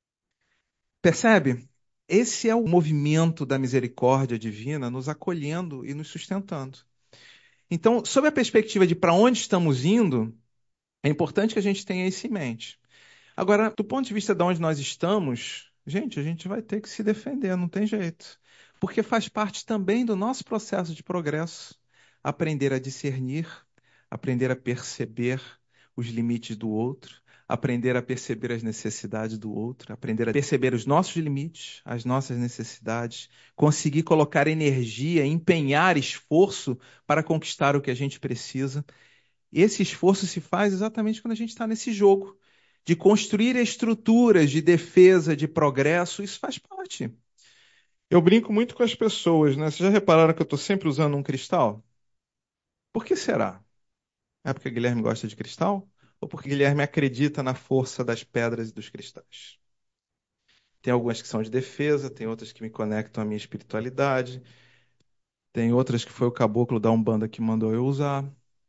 Percebe? Esse é o movimento da misericórdia divina nos acolhendo e nos sustentando. Então, sob a perspectiva de para onde estamos indo, é importante que a gente tenha isso em mente. Agora, do ponto de vista de onde nós estamos, gente, a gente vai ter que se defender, não tem jeito. Porque faz parte também do nosso processo de progresso. Aprender a discernir, aprender a perceber os limites do outro, aprender a perceber as necessidades do outro, aprender a perceber os nossos limites, as nossas necessidades, conseguir colocar energia, empenhar esforço para conquistar o que a gente precisa. Esse esforço se faz exatamente quando a gente está nesse jogo de construir estruturas de defesa, de progresso. Isso faz parte. Eu brinco muito com as pessoas, né? Vocês já repararam que eu estou sempre usando um cristal? Por que será? É porque Guilherme gosta de cristal? Ou porque Guilherme acredita na força das pedras e dos cristais? Tem algumas que são de defesa, tem outras que me conectam à minha espiritualidade, tem outras que foi o caboclo da Umbanda que mandou eu usar.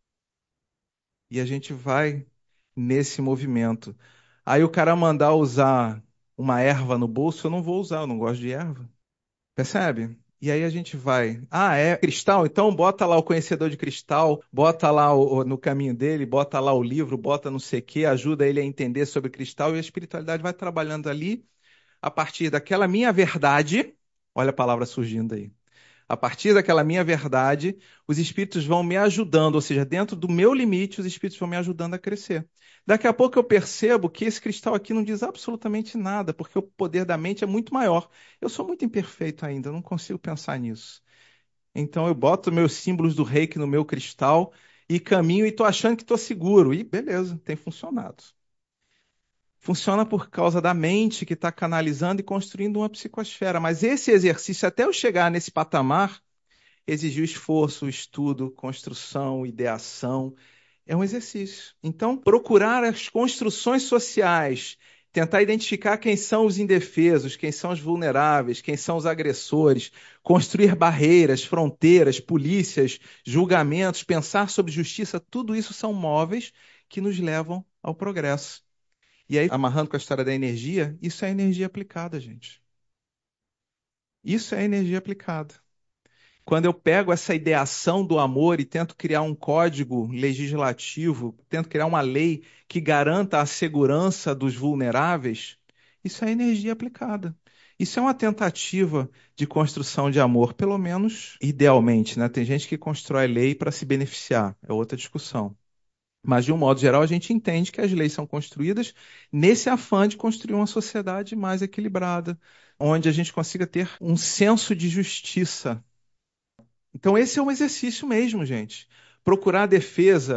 E a gente vai nesse movimento. Aí o cara mandar usar uma erva no bolso, eu não vou usar, eu não gosto de erva. Percebe? E aí a gente vai. Ah, é cristal? Então bota lá o conhecedor de cristal, bota lá o, o- no caminho dele, bota lá o livro, bota não sei o quê, ajuda ele a entender sobre cristal e a espiritualidade vai trabalhando ali a partir daquela minha verdade. Olha a palavra surgindo aí. A partir daquela minha verdade, os espíritos vão me ajudando, ou seja, dentro do meu limite, os espíritos vão me ajudando a crescer. Daqui a pouco eu percebo que esse cristal aqui não diz absolutamente nada, porque o poder da mente é muito maior. Eu sou muito imperfeito ainda, eu não consigo pensar nisso. Então eu boto meus símbolos do reiki no meu cristal e caminho e estou achando que estou seguro. E beleza, tem funcionado. Funciona por causa da mente que está canalizando e construindo uma psicosfera. Mas esse exercício, até eu chegar nesse patamar, exigiu esforço, estudo, construção, ideação. É um exercício. Então, procurar as construções sociais, tentar identificar quem são os indefesos, quem são os vulneráveis, quem são os agressores, construir barreiras, fronteiras, polícias, julgamentos, pensar sobre justiça, tudo isso são móveis que nos levam ao progresso. E aí, amarrando com a história da energia, isso é energia aplicada, gente. Isso é energia aplicada. Quando eu pego essa ideação do amor e tento criar um código legislativo, tento criar uma lei que garanta a segurança dos vulneráveis, isso é energia aplicada. Isso é uma tentativa de construção de amor, pelo menos idealmente, né? Tem gente que constrói lei para se beneficiar, é outra discussão. Mas, de um modo geral, a gente entende que as leis são construídas nesse afã de construir uma sociedade mais equilibrada, onde a gente consiga ter um senso de justiça. Então, esse é um exercício mesmo, gente. Procurar defesa,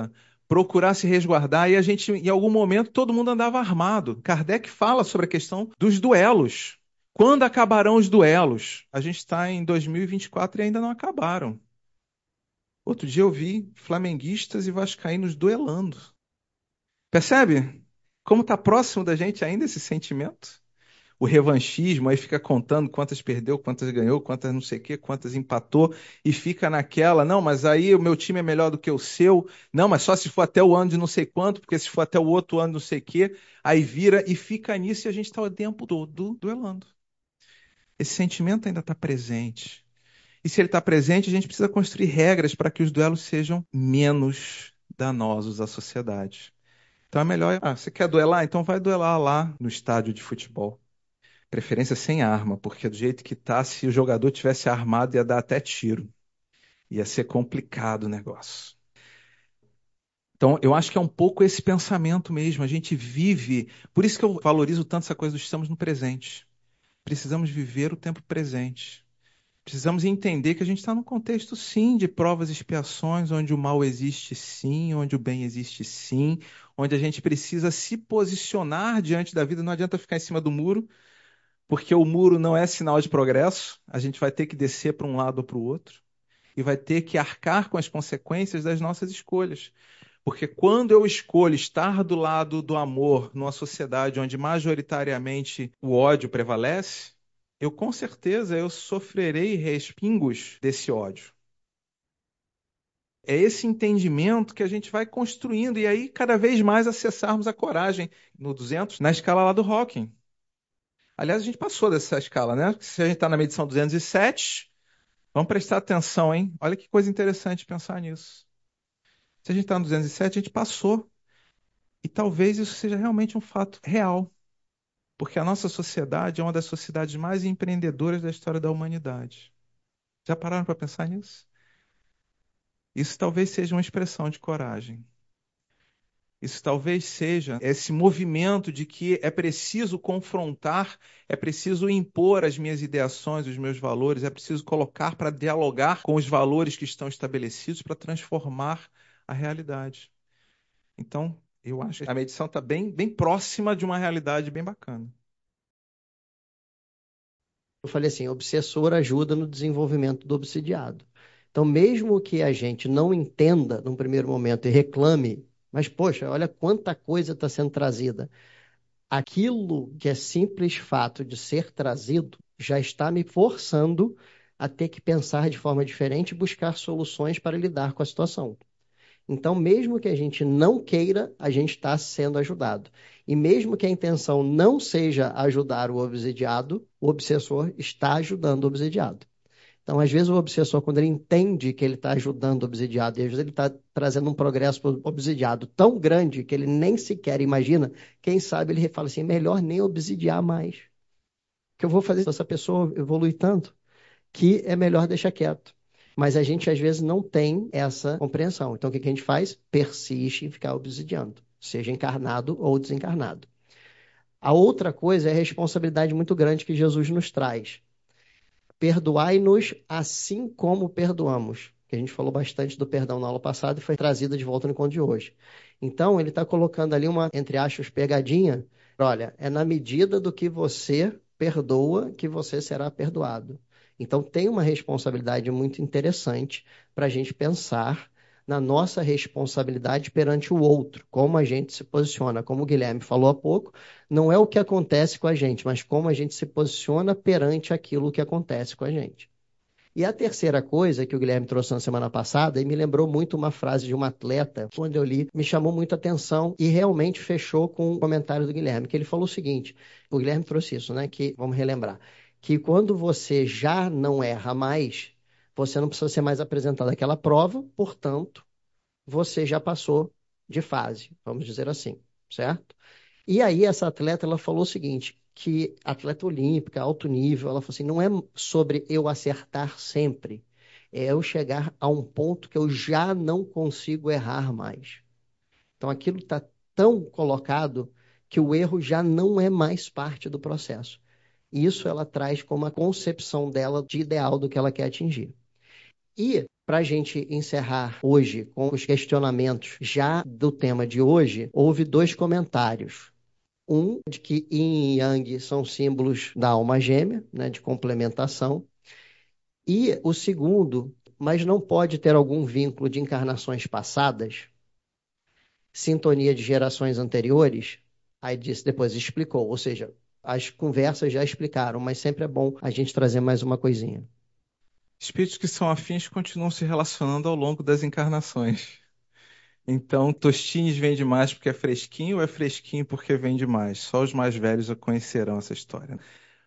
procurar se resguardar, e a gente, em algum momento, todo mundo andava armado. Kardec fala sobre a questão dos duelos. Quando acabarão os duelos? A gente está em dois mil e vinte e quatro e ainda não acabaram. Outro dia eu vi flamenguistas e vascaínos duelando. Percebe? Como está próximo da gente ainda esse sentimento? O revanchismo, aí fica contando quantas perdeu, quantas ganhou, quantas não sei o quê, quantas empatou, e fica naquela, não, mas aí o meu time é melhor do que o seu, não, mas só se for até o ano de não sei quanto, porque se for até o outro ano não sei o quê, aí vira e fica nisso e a gente está o tempo todo duelando. Esse sentimento ainda está presente. E se ele está presente, a gente precisa construir regras para que os duelos sejam menos danosos à sociedade. Então é melhor, ah, você quer duelar? Então vai duelar lá no estádio de futebol. Preferência sem arma, porque do jeito que tá, se o jogador tivesse armado, ia dar até tiro. Ia ser complicado o negócio. Então, eu acho que é um pouco esse pensamento mesmo. A gente vive. Por isso que eu valorizo tanto essa coisa do estamos no presente. Precisamos viver o tempo presente. Precisamos entender que a gente está num contexto, sim, de provas e expiações, onde o mal existe, sim, onde o bem existe, sim, onde a gente precisa se posicionar diante da vida. Não adianta ficar em cima do muro, porque o muro não é sinal de progresso, a gente vai ter que descer para um lado ou para o outro e vai ter que arcar com as consequências das nossas escolhas. Porque quando eu escolho estar do lado do amor numa sociedade onde majoritariamente o ódio prevalece, eu com certeza eu sofrerei respingos desse ódio. É esse entendimento que a gente vai construindo e aí cada vez mais acessarmos a coragem no duzentos, na escala lá do Hawking. Aliás, a gente passou dessa escala, né? Se a gente está na medição duzentos e sete, vamos prestar atenção, hein? Olha que coisa interessante pensar nisso. Se a gente está no duzentos e sete, a gente passou. E talvez isso seja realmente um fato real. Porque a nossa sociedade é uma das sociedades mais empreendedoras da história da humanidade. Já pararam para pensar nisso? Isso talvez seja uma expressão de coragem. Isso talvez seja esse movimento de que é preciso confrontar, é preciso impor as minhas ideações, os meus valores, é preciso colocar para dialogar com os valores que estão estabelecidos para transformar a realidade. Então, eu acho que a medição está bem, bem próxima de uma realidade bem bacana. Eu falei assim, obsessor ajuda no desenvolvimento do obsidiado. Então, mesmo que a gente não entenda num primeiro momento e reclame, mas, poxa, olha quanta coisa está sendo trazida. Aquilo que é simples fato de ser trazido já está me forçando a ter que pensar de forma diferente e buscar soluções para lidar com a situação. Então, mesmo que a gente não queira, a gente está sendo ajudado. E mesmo que a intenção não seja ajudar o obsidiado, o obsessor está ajudando o obsidiado. Então, às vezes, o obsessor, quando ele entende que ele está ajudando o obsidiado, e às vezes ele está trazendo um progresso para o obsidiado tão grande que ele nem sequer imagina, quem sabe ele fala assim, melhor nem obsidiar mais. O que eu vou fazer essa pessoa evoluir tanto que é melhor deixar quieto. Mas a gente, às vezes, não tem essa compreensão. Então, o que a gente faz? Persiste em ficar obsidiando, seja encarnado ou desencarnado. A outra coisa é a responsabilidade muito grande que Jesus nos traz. Perdoai-nos assim como perdoamos. Que a gente falou bastante do perdão na aula passada e foi trazida de volta no encontro de hoje. Então, ele está colocando ali uma, entre aspas, pegadinha. Olha, é na medida do que você perdoa que você será perdoado. Então, tem uma responsabilidade muito interessante para a gente pensar na nossa responsabilidade perante o outro, como a gente se posiciona. Como o Guilherme falou há pouco, não é o que acontece com a gente, mas como a gente se posiciona perante aquilo que acontece com a gente. E a terceira coisa que o Guilherme trouxe na semana passada, e me lembrou muito uma frase de uma atleta, quando eu li, me chamou muito a atenção e realmente fechou com o comentário do Guilherme, que ele falou o seguinte, o Guilherme trouxe isso, né, que vamos relembrar, que quando você já não erra mais, você não precisa ser mais apresentado àquela prova, portanto, você já passou de fase, vamos dizer assim, certo? E aí essa atleta, ela falou o seguinte, que atleta olímpica, alto nível, ela falou assim, não é sobre eu acertar sempre, é eu chegar a um ponto que eu já não consigo errar mais. Então aquilo está tão colocado que o erro já não é mais parte do processo. Isso ela traz como a concepção dela de ideal do que ela quer atingir. E Para a gente encerrar hoje com os questionamentos já do tema de hoje, houve dois comentários. Um, de que yin e yang são símbolos da alma gêmea, né, de complementação. E o segundo, mas não pode ter algum vínculo de encarnações passadas, sintonia de gerações anteriores. Aí disse, depois explicou, ou seja, as conversas já explicaram, mas sempre é bom a gente trazer mais uma coisinha. Espíritos que são afins continuam se relacionando ao longo das encarnações. Então, Tostines vende mais porque é fresquinho ou é fresquinho porque vende mais? Só os mais velhos conhecerão essa história.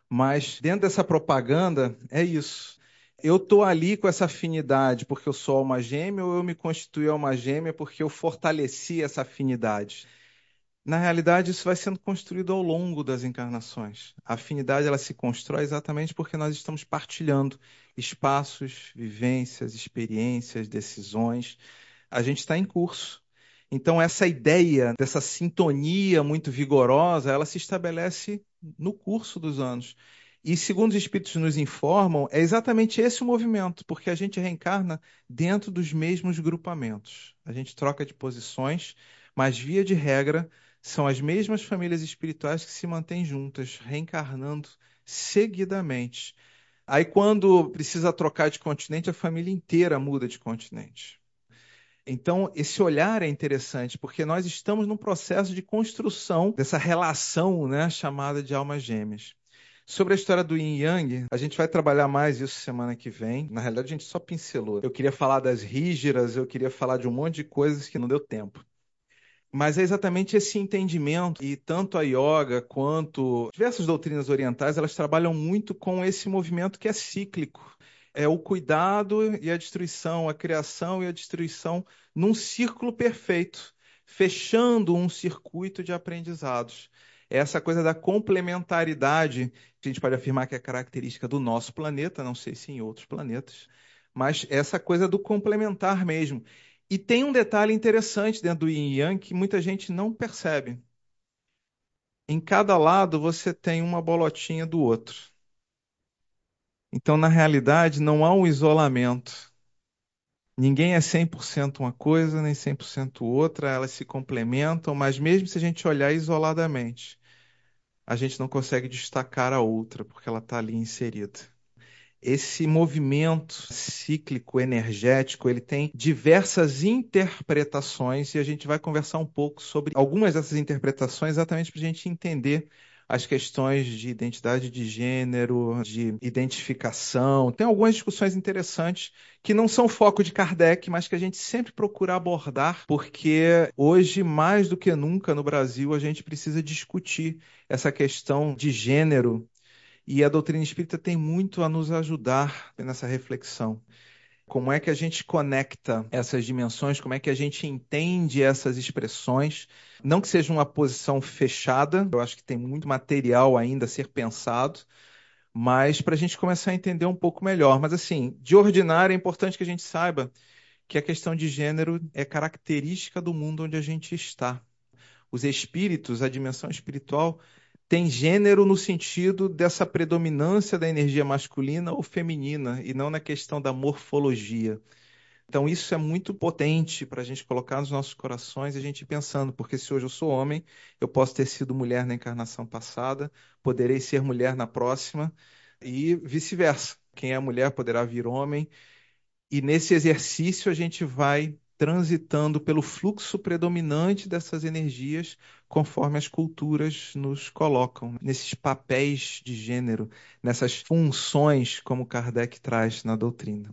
Mas dentro dessa propaganda, é isso. Eu estou ali com essa afinidade porque eu sou alma gêmea ou eu me constituí alma gêmea porque eu fortaleci essa afinidade? Na realidade, isso vai sendo construído ao longo das encarnações. A afinidade ela se constrói exatamente porque nós estamos partilhando espaços, vivências, experiências, decisões. A gente está em curso. Então, essa ideia dessa sintonia muito vigorosa, ela se estabelece no curso dos anos. E, segundo os espíritos nos informam, é exatamente esse o movimento, porque a gente reencarna dentro dos mesmos grupamentos. A gente troca de posições, mas, via de regra, são as mesmas famílias espirituais que se mantêm juntas, reencarnando seguidamente. Aí, quando precisa trocar de continente, a família inteira muda de continente. Então, esse olhar é interessante, porque nós estamos num processo de construção dessa relação, né, chamada de almas gêmeas. Sobre a história do Yin e Yang, a gente vai trabalhar mais isso semana que vem. Na realidade, a gente só pincelou. Eu queria falar das rígidas, eu queria falar de um monte de coisas que não deu tempo. Mas é exatamente esse entendimento, e tanto a yoga quanto diversas doutrinas orientais, elas trabalham muito com esse movimento que é cíclico. É o cuidado e a destruição, a criação e a destruição num círculo perfeito, fechando um circuito de aprendizados. É essa coisa da complementaridade, que a gente pode afirmar que é característica do nosso planeta, não sei se em outros planetas, mas essa coisa do complementar mesmo. E tem um detalhe interessante dentro do Yin e Yang que muita gente não percebe. Em cada lado você tem uma bolotinha do outro. Então, na realidade, não há um isolamento. Ninguém é cem por cento uma coisa, nem cem por cento outra, elas se complementam, mas mesmo se a gente olhar isoladamente, a gente não consegue destacar a outra, porque ela está ali inserida. Esse movimento cíclico, energético, ele tem diversas interpretações e a gente vai conversar um pouco sobre algumas dessas interpretações exatamente para a gente entender as questões de identidade de gênero, de identificação. Tem algumas discussões interessantes que não são foco de Kardec, mas que a gente sempre procura abordar, porque hoje, mais do que nunca no Brasil, a gente precisa discutir essa questão de gênero. E a doutrina espírita tem muito a nos ajudar nessa reflexão. Como é que a gente conecta essas dimensões? Como é que a gente entende essas expressões? Não que seja uma posição fechada, eu acho que tem muito material ainda a ser pensado, mas para a gente começar a entender um pouco melhor. Mas assim, de ordinário é importante que a gente saiba que a questão de gênero é característica do mundo onde a gente está. Os espíritos, a dimensão espiritual, tem gênero no sentido dessa predominância da energia masculina ou feminina, e não na questão da morfologia. Então, isso é muito potente para a gente colocar nos nossos corações e a gente ir pensando, porque se hoje eu sou homem, eu posso ter sido mulher na encarnação passada, poderei ser mulher na próxima, e vice-versa. Quem é mulher poderá vir homem, e nesse exercício a gente vai transitando pelo fluxo predominante dessas energias, conforme as culturas nos colocam, nesses papéis de gênero, nessas funções, como Kardec traz na doutrina.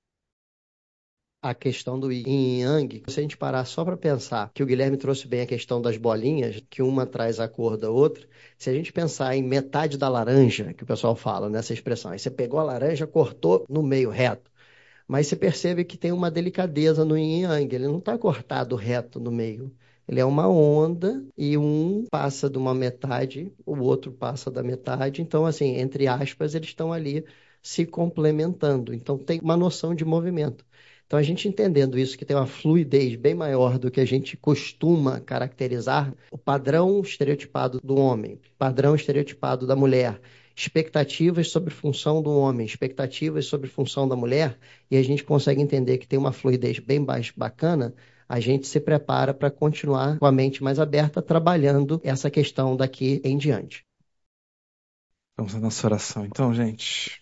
A questão do yin e yang, se a gente parar só para pensar que o Guilherme trouxe bem a questão das bolinhas, que uma traz a cor da outra, se a gente pensar em metade da laranja, que o pessoal fala nessa expressão, aí você pegou a laranja, cortou no meio reto, mas você percebe que tem uma delicadeza no yin e yang, ele não está cortado reto no meio. Ele é uma onda e um passa de uma metade, o outro passa da metade. Então, assim, entre aspas, eles estão ali se complementando. Então, tem uma noção de movimento. Então, a gente entendendo isso, que tem uma fluidez bem maior do que a gente costuma caracterizar, o padrão estereotipado do homem, padrão estereotipado da mulher, expectativas sobre função do homem, expectativas sobre função da mulher, e a gente consegue entender que tem uma fluidez bem ba- bacana, a gente se prepara para continuar com a mente mais aberta, trabalhando essa questão daqui em diante. Vamos à nossa oração, então, gente.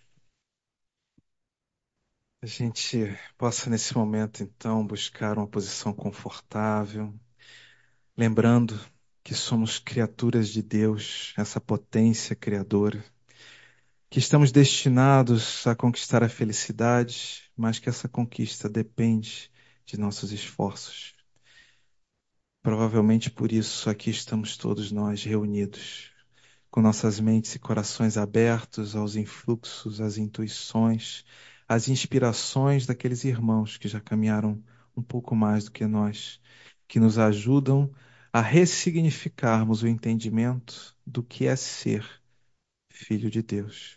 A gente possa, nesse momento, então, buscar uma posição confortável, lembrando que somos criaturas de Deus, essa potência criadora, que estamos destinados a conquistar a felicidade, mas que essa conquista depende de nossos esforços. Provavelmente por isso aqui estamos todos nós reunidos, com nossas mentes e corações abertos aos influxos, às intuições, às inspirações daqueles irmãos que já caminharam um pouco mais do que nós, que nos ajudam a ressignificarmos o entendimento do que é ser filho de Deus.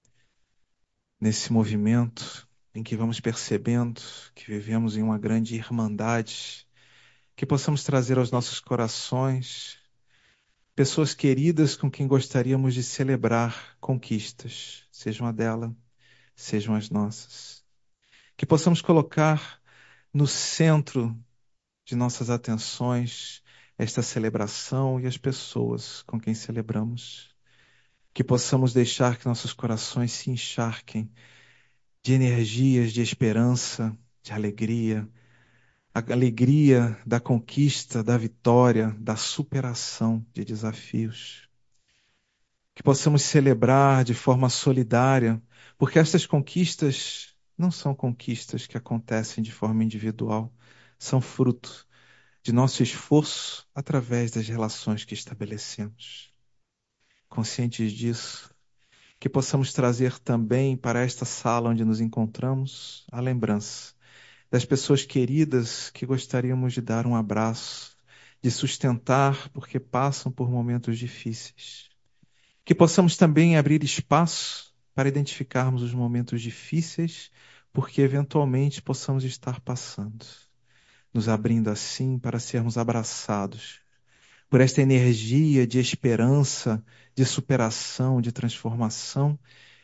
Nesse movimento em que vamos percebendo que vivemos em uma grande irmandade, que possamos trazer aos nossos corações pessoas queridas com quem gostaríamos de celebrar conquistas, sejam a dela, sejam as nossas. Que possamos colocar no centro de nossas atenções esta celebração e as pessoas com quem celebramos. Que possamos deixar que nossos corações se encharquem de energias de esperança, de alegria, a alegria da conquista, da vitória, da superação de desafios. Que possamos celebrar de forma solidária, porque estas conquistas não são conquistas que acontecem de forma individual, são fruto de nosso esforço através das relações que estabelecemos. Conscientes disso, que possamos trazer também para esta sala onde nos encontramos a lembrança das pessoas queridas que gostaríamos de dar um abraço, de sustentar porque passam por momentos difíceis. Que possamos também abrir espaço para identificarmos os momentos difíceis, porque eventualmente possamos estar passando, nos abrindo assim para sermos abraçados por esta energia de esperança, de superação, de transformação,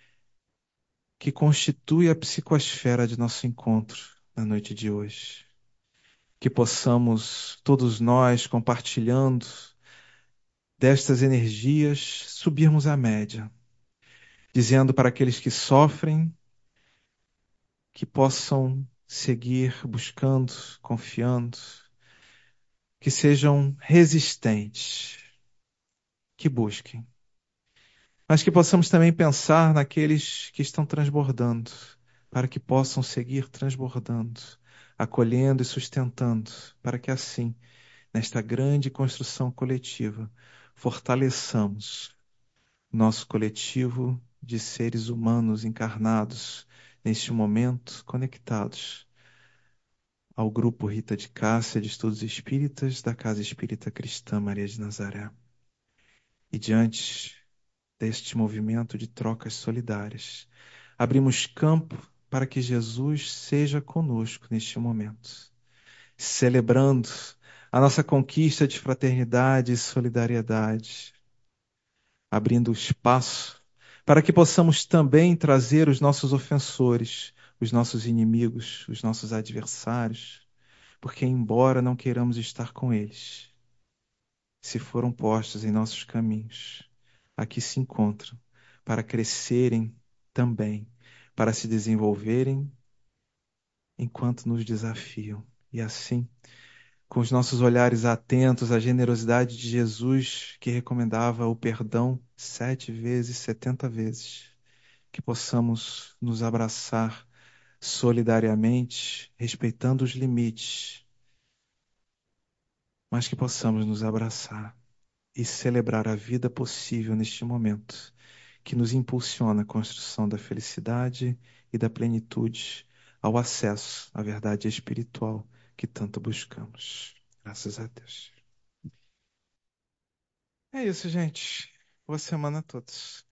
que constitui a psicosfera de nosso encontro na noite de hoje. Que possamos, todos nós, compartilhando destas energias, subirmos à média, dizendo para aqueles que sofrem que possam seguir buscando, confiando, que sejam resistentes, que busquem, mas que possamos também pensar naqueles que estão transbordando, para que possam seguir transbordando, acolhendo e sustentando, para que assim, nesta grande construção coletiva, fortaleçamos nosso coletivo de seres humanos encarnados neste momento, conectados ao Grupo Rita de Cássia de Estudos Espíritas da Casa Espírita Cristã Maria de Nazaré. E diante deste movimento de trocas solidárias, abrimos campo para que Jesus seja conosco neste momento, celebrando a nossa conquista de fraternidade e solidariedade, abrindo espaço para que possamos também trazer os nossos ofensores, os nossos inimigos, os nossos adversários, porque embora não queiramos estar com eles, se foram postos em nossos caminhos, aqui se encontram para crescerem também, para se desenvolverem enquanto nos desafiam. E assim, com os nossos olhares atentos à generosidade de Jesus, que recomendava o perdão sete vezes, setenta vezes, que possamos nos abraçar solidariamente, respeitando os limites, mas que possamos nos abraçar e celebrar a vida possível neste momento, que nos impulsiona à construção da felicidade e da plenitude, ao acesso à verdade espiritual que tanto buscamos. Graças a Deus. É isso, gente. Boa semana a todos.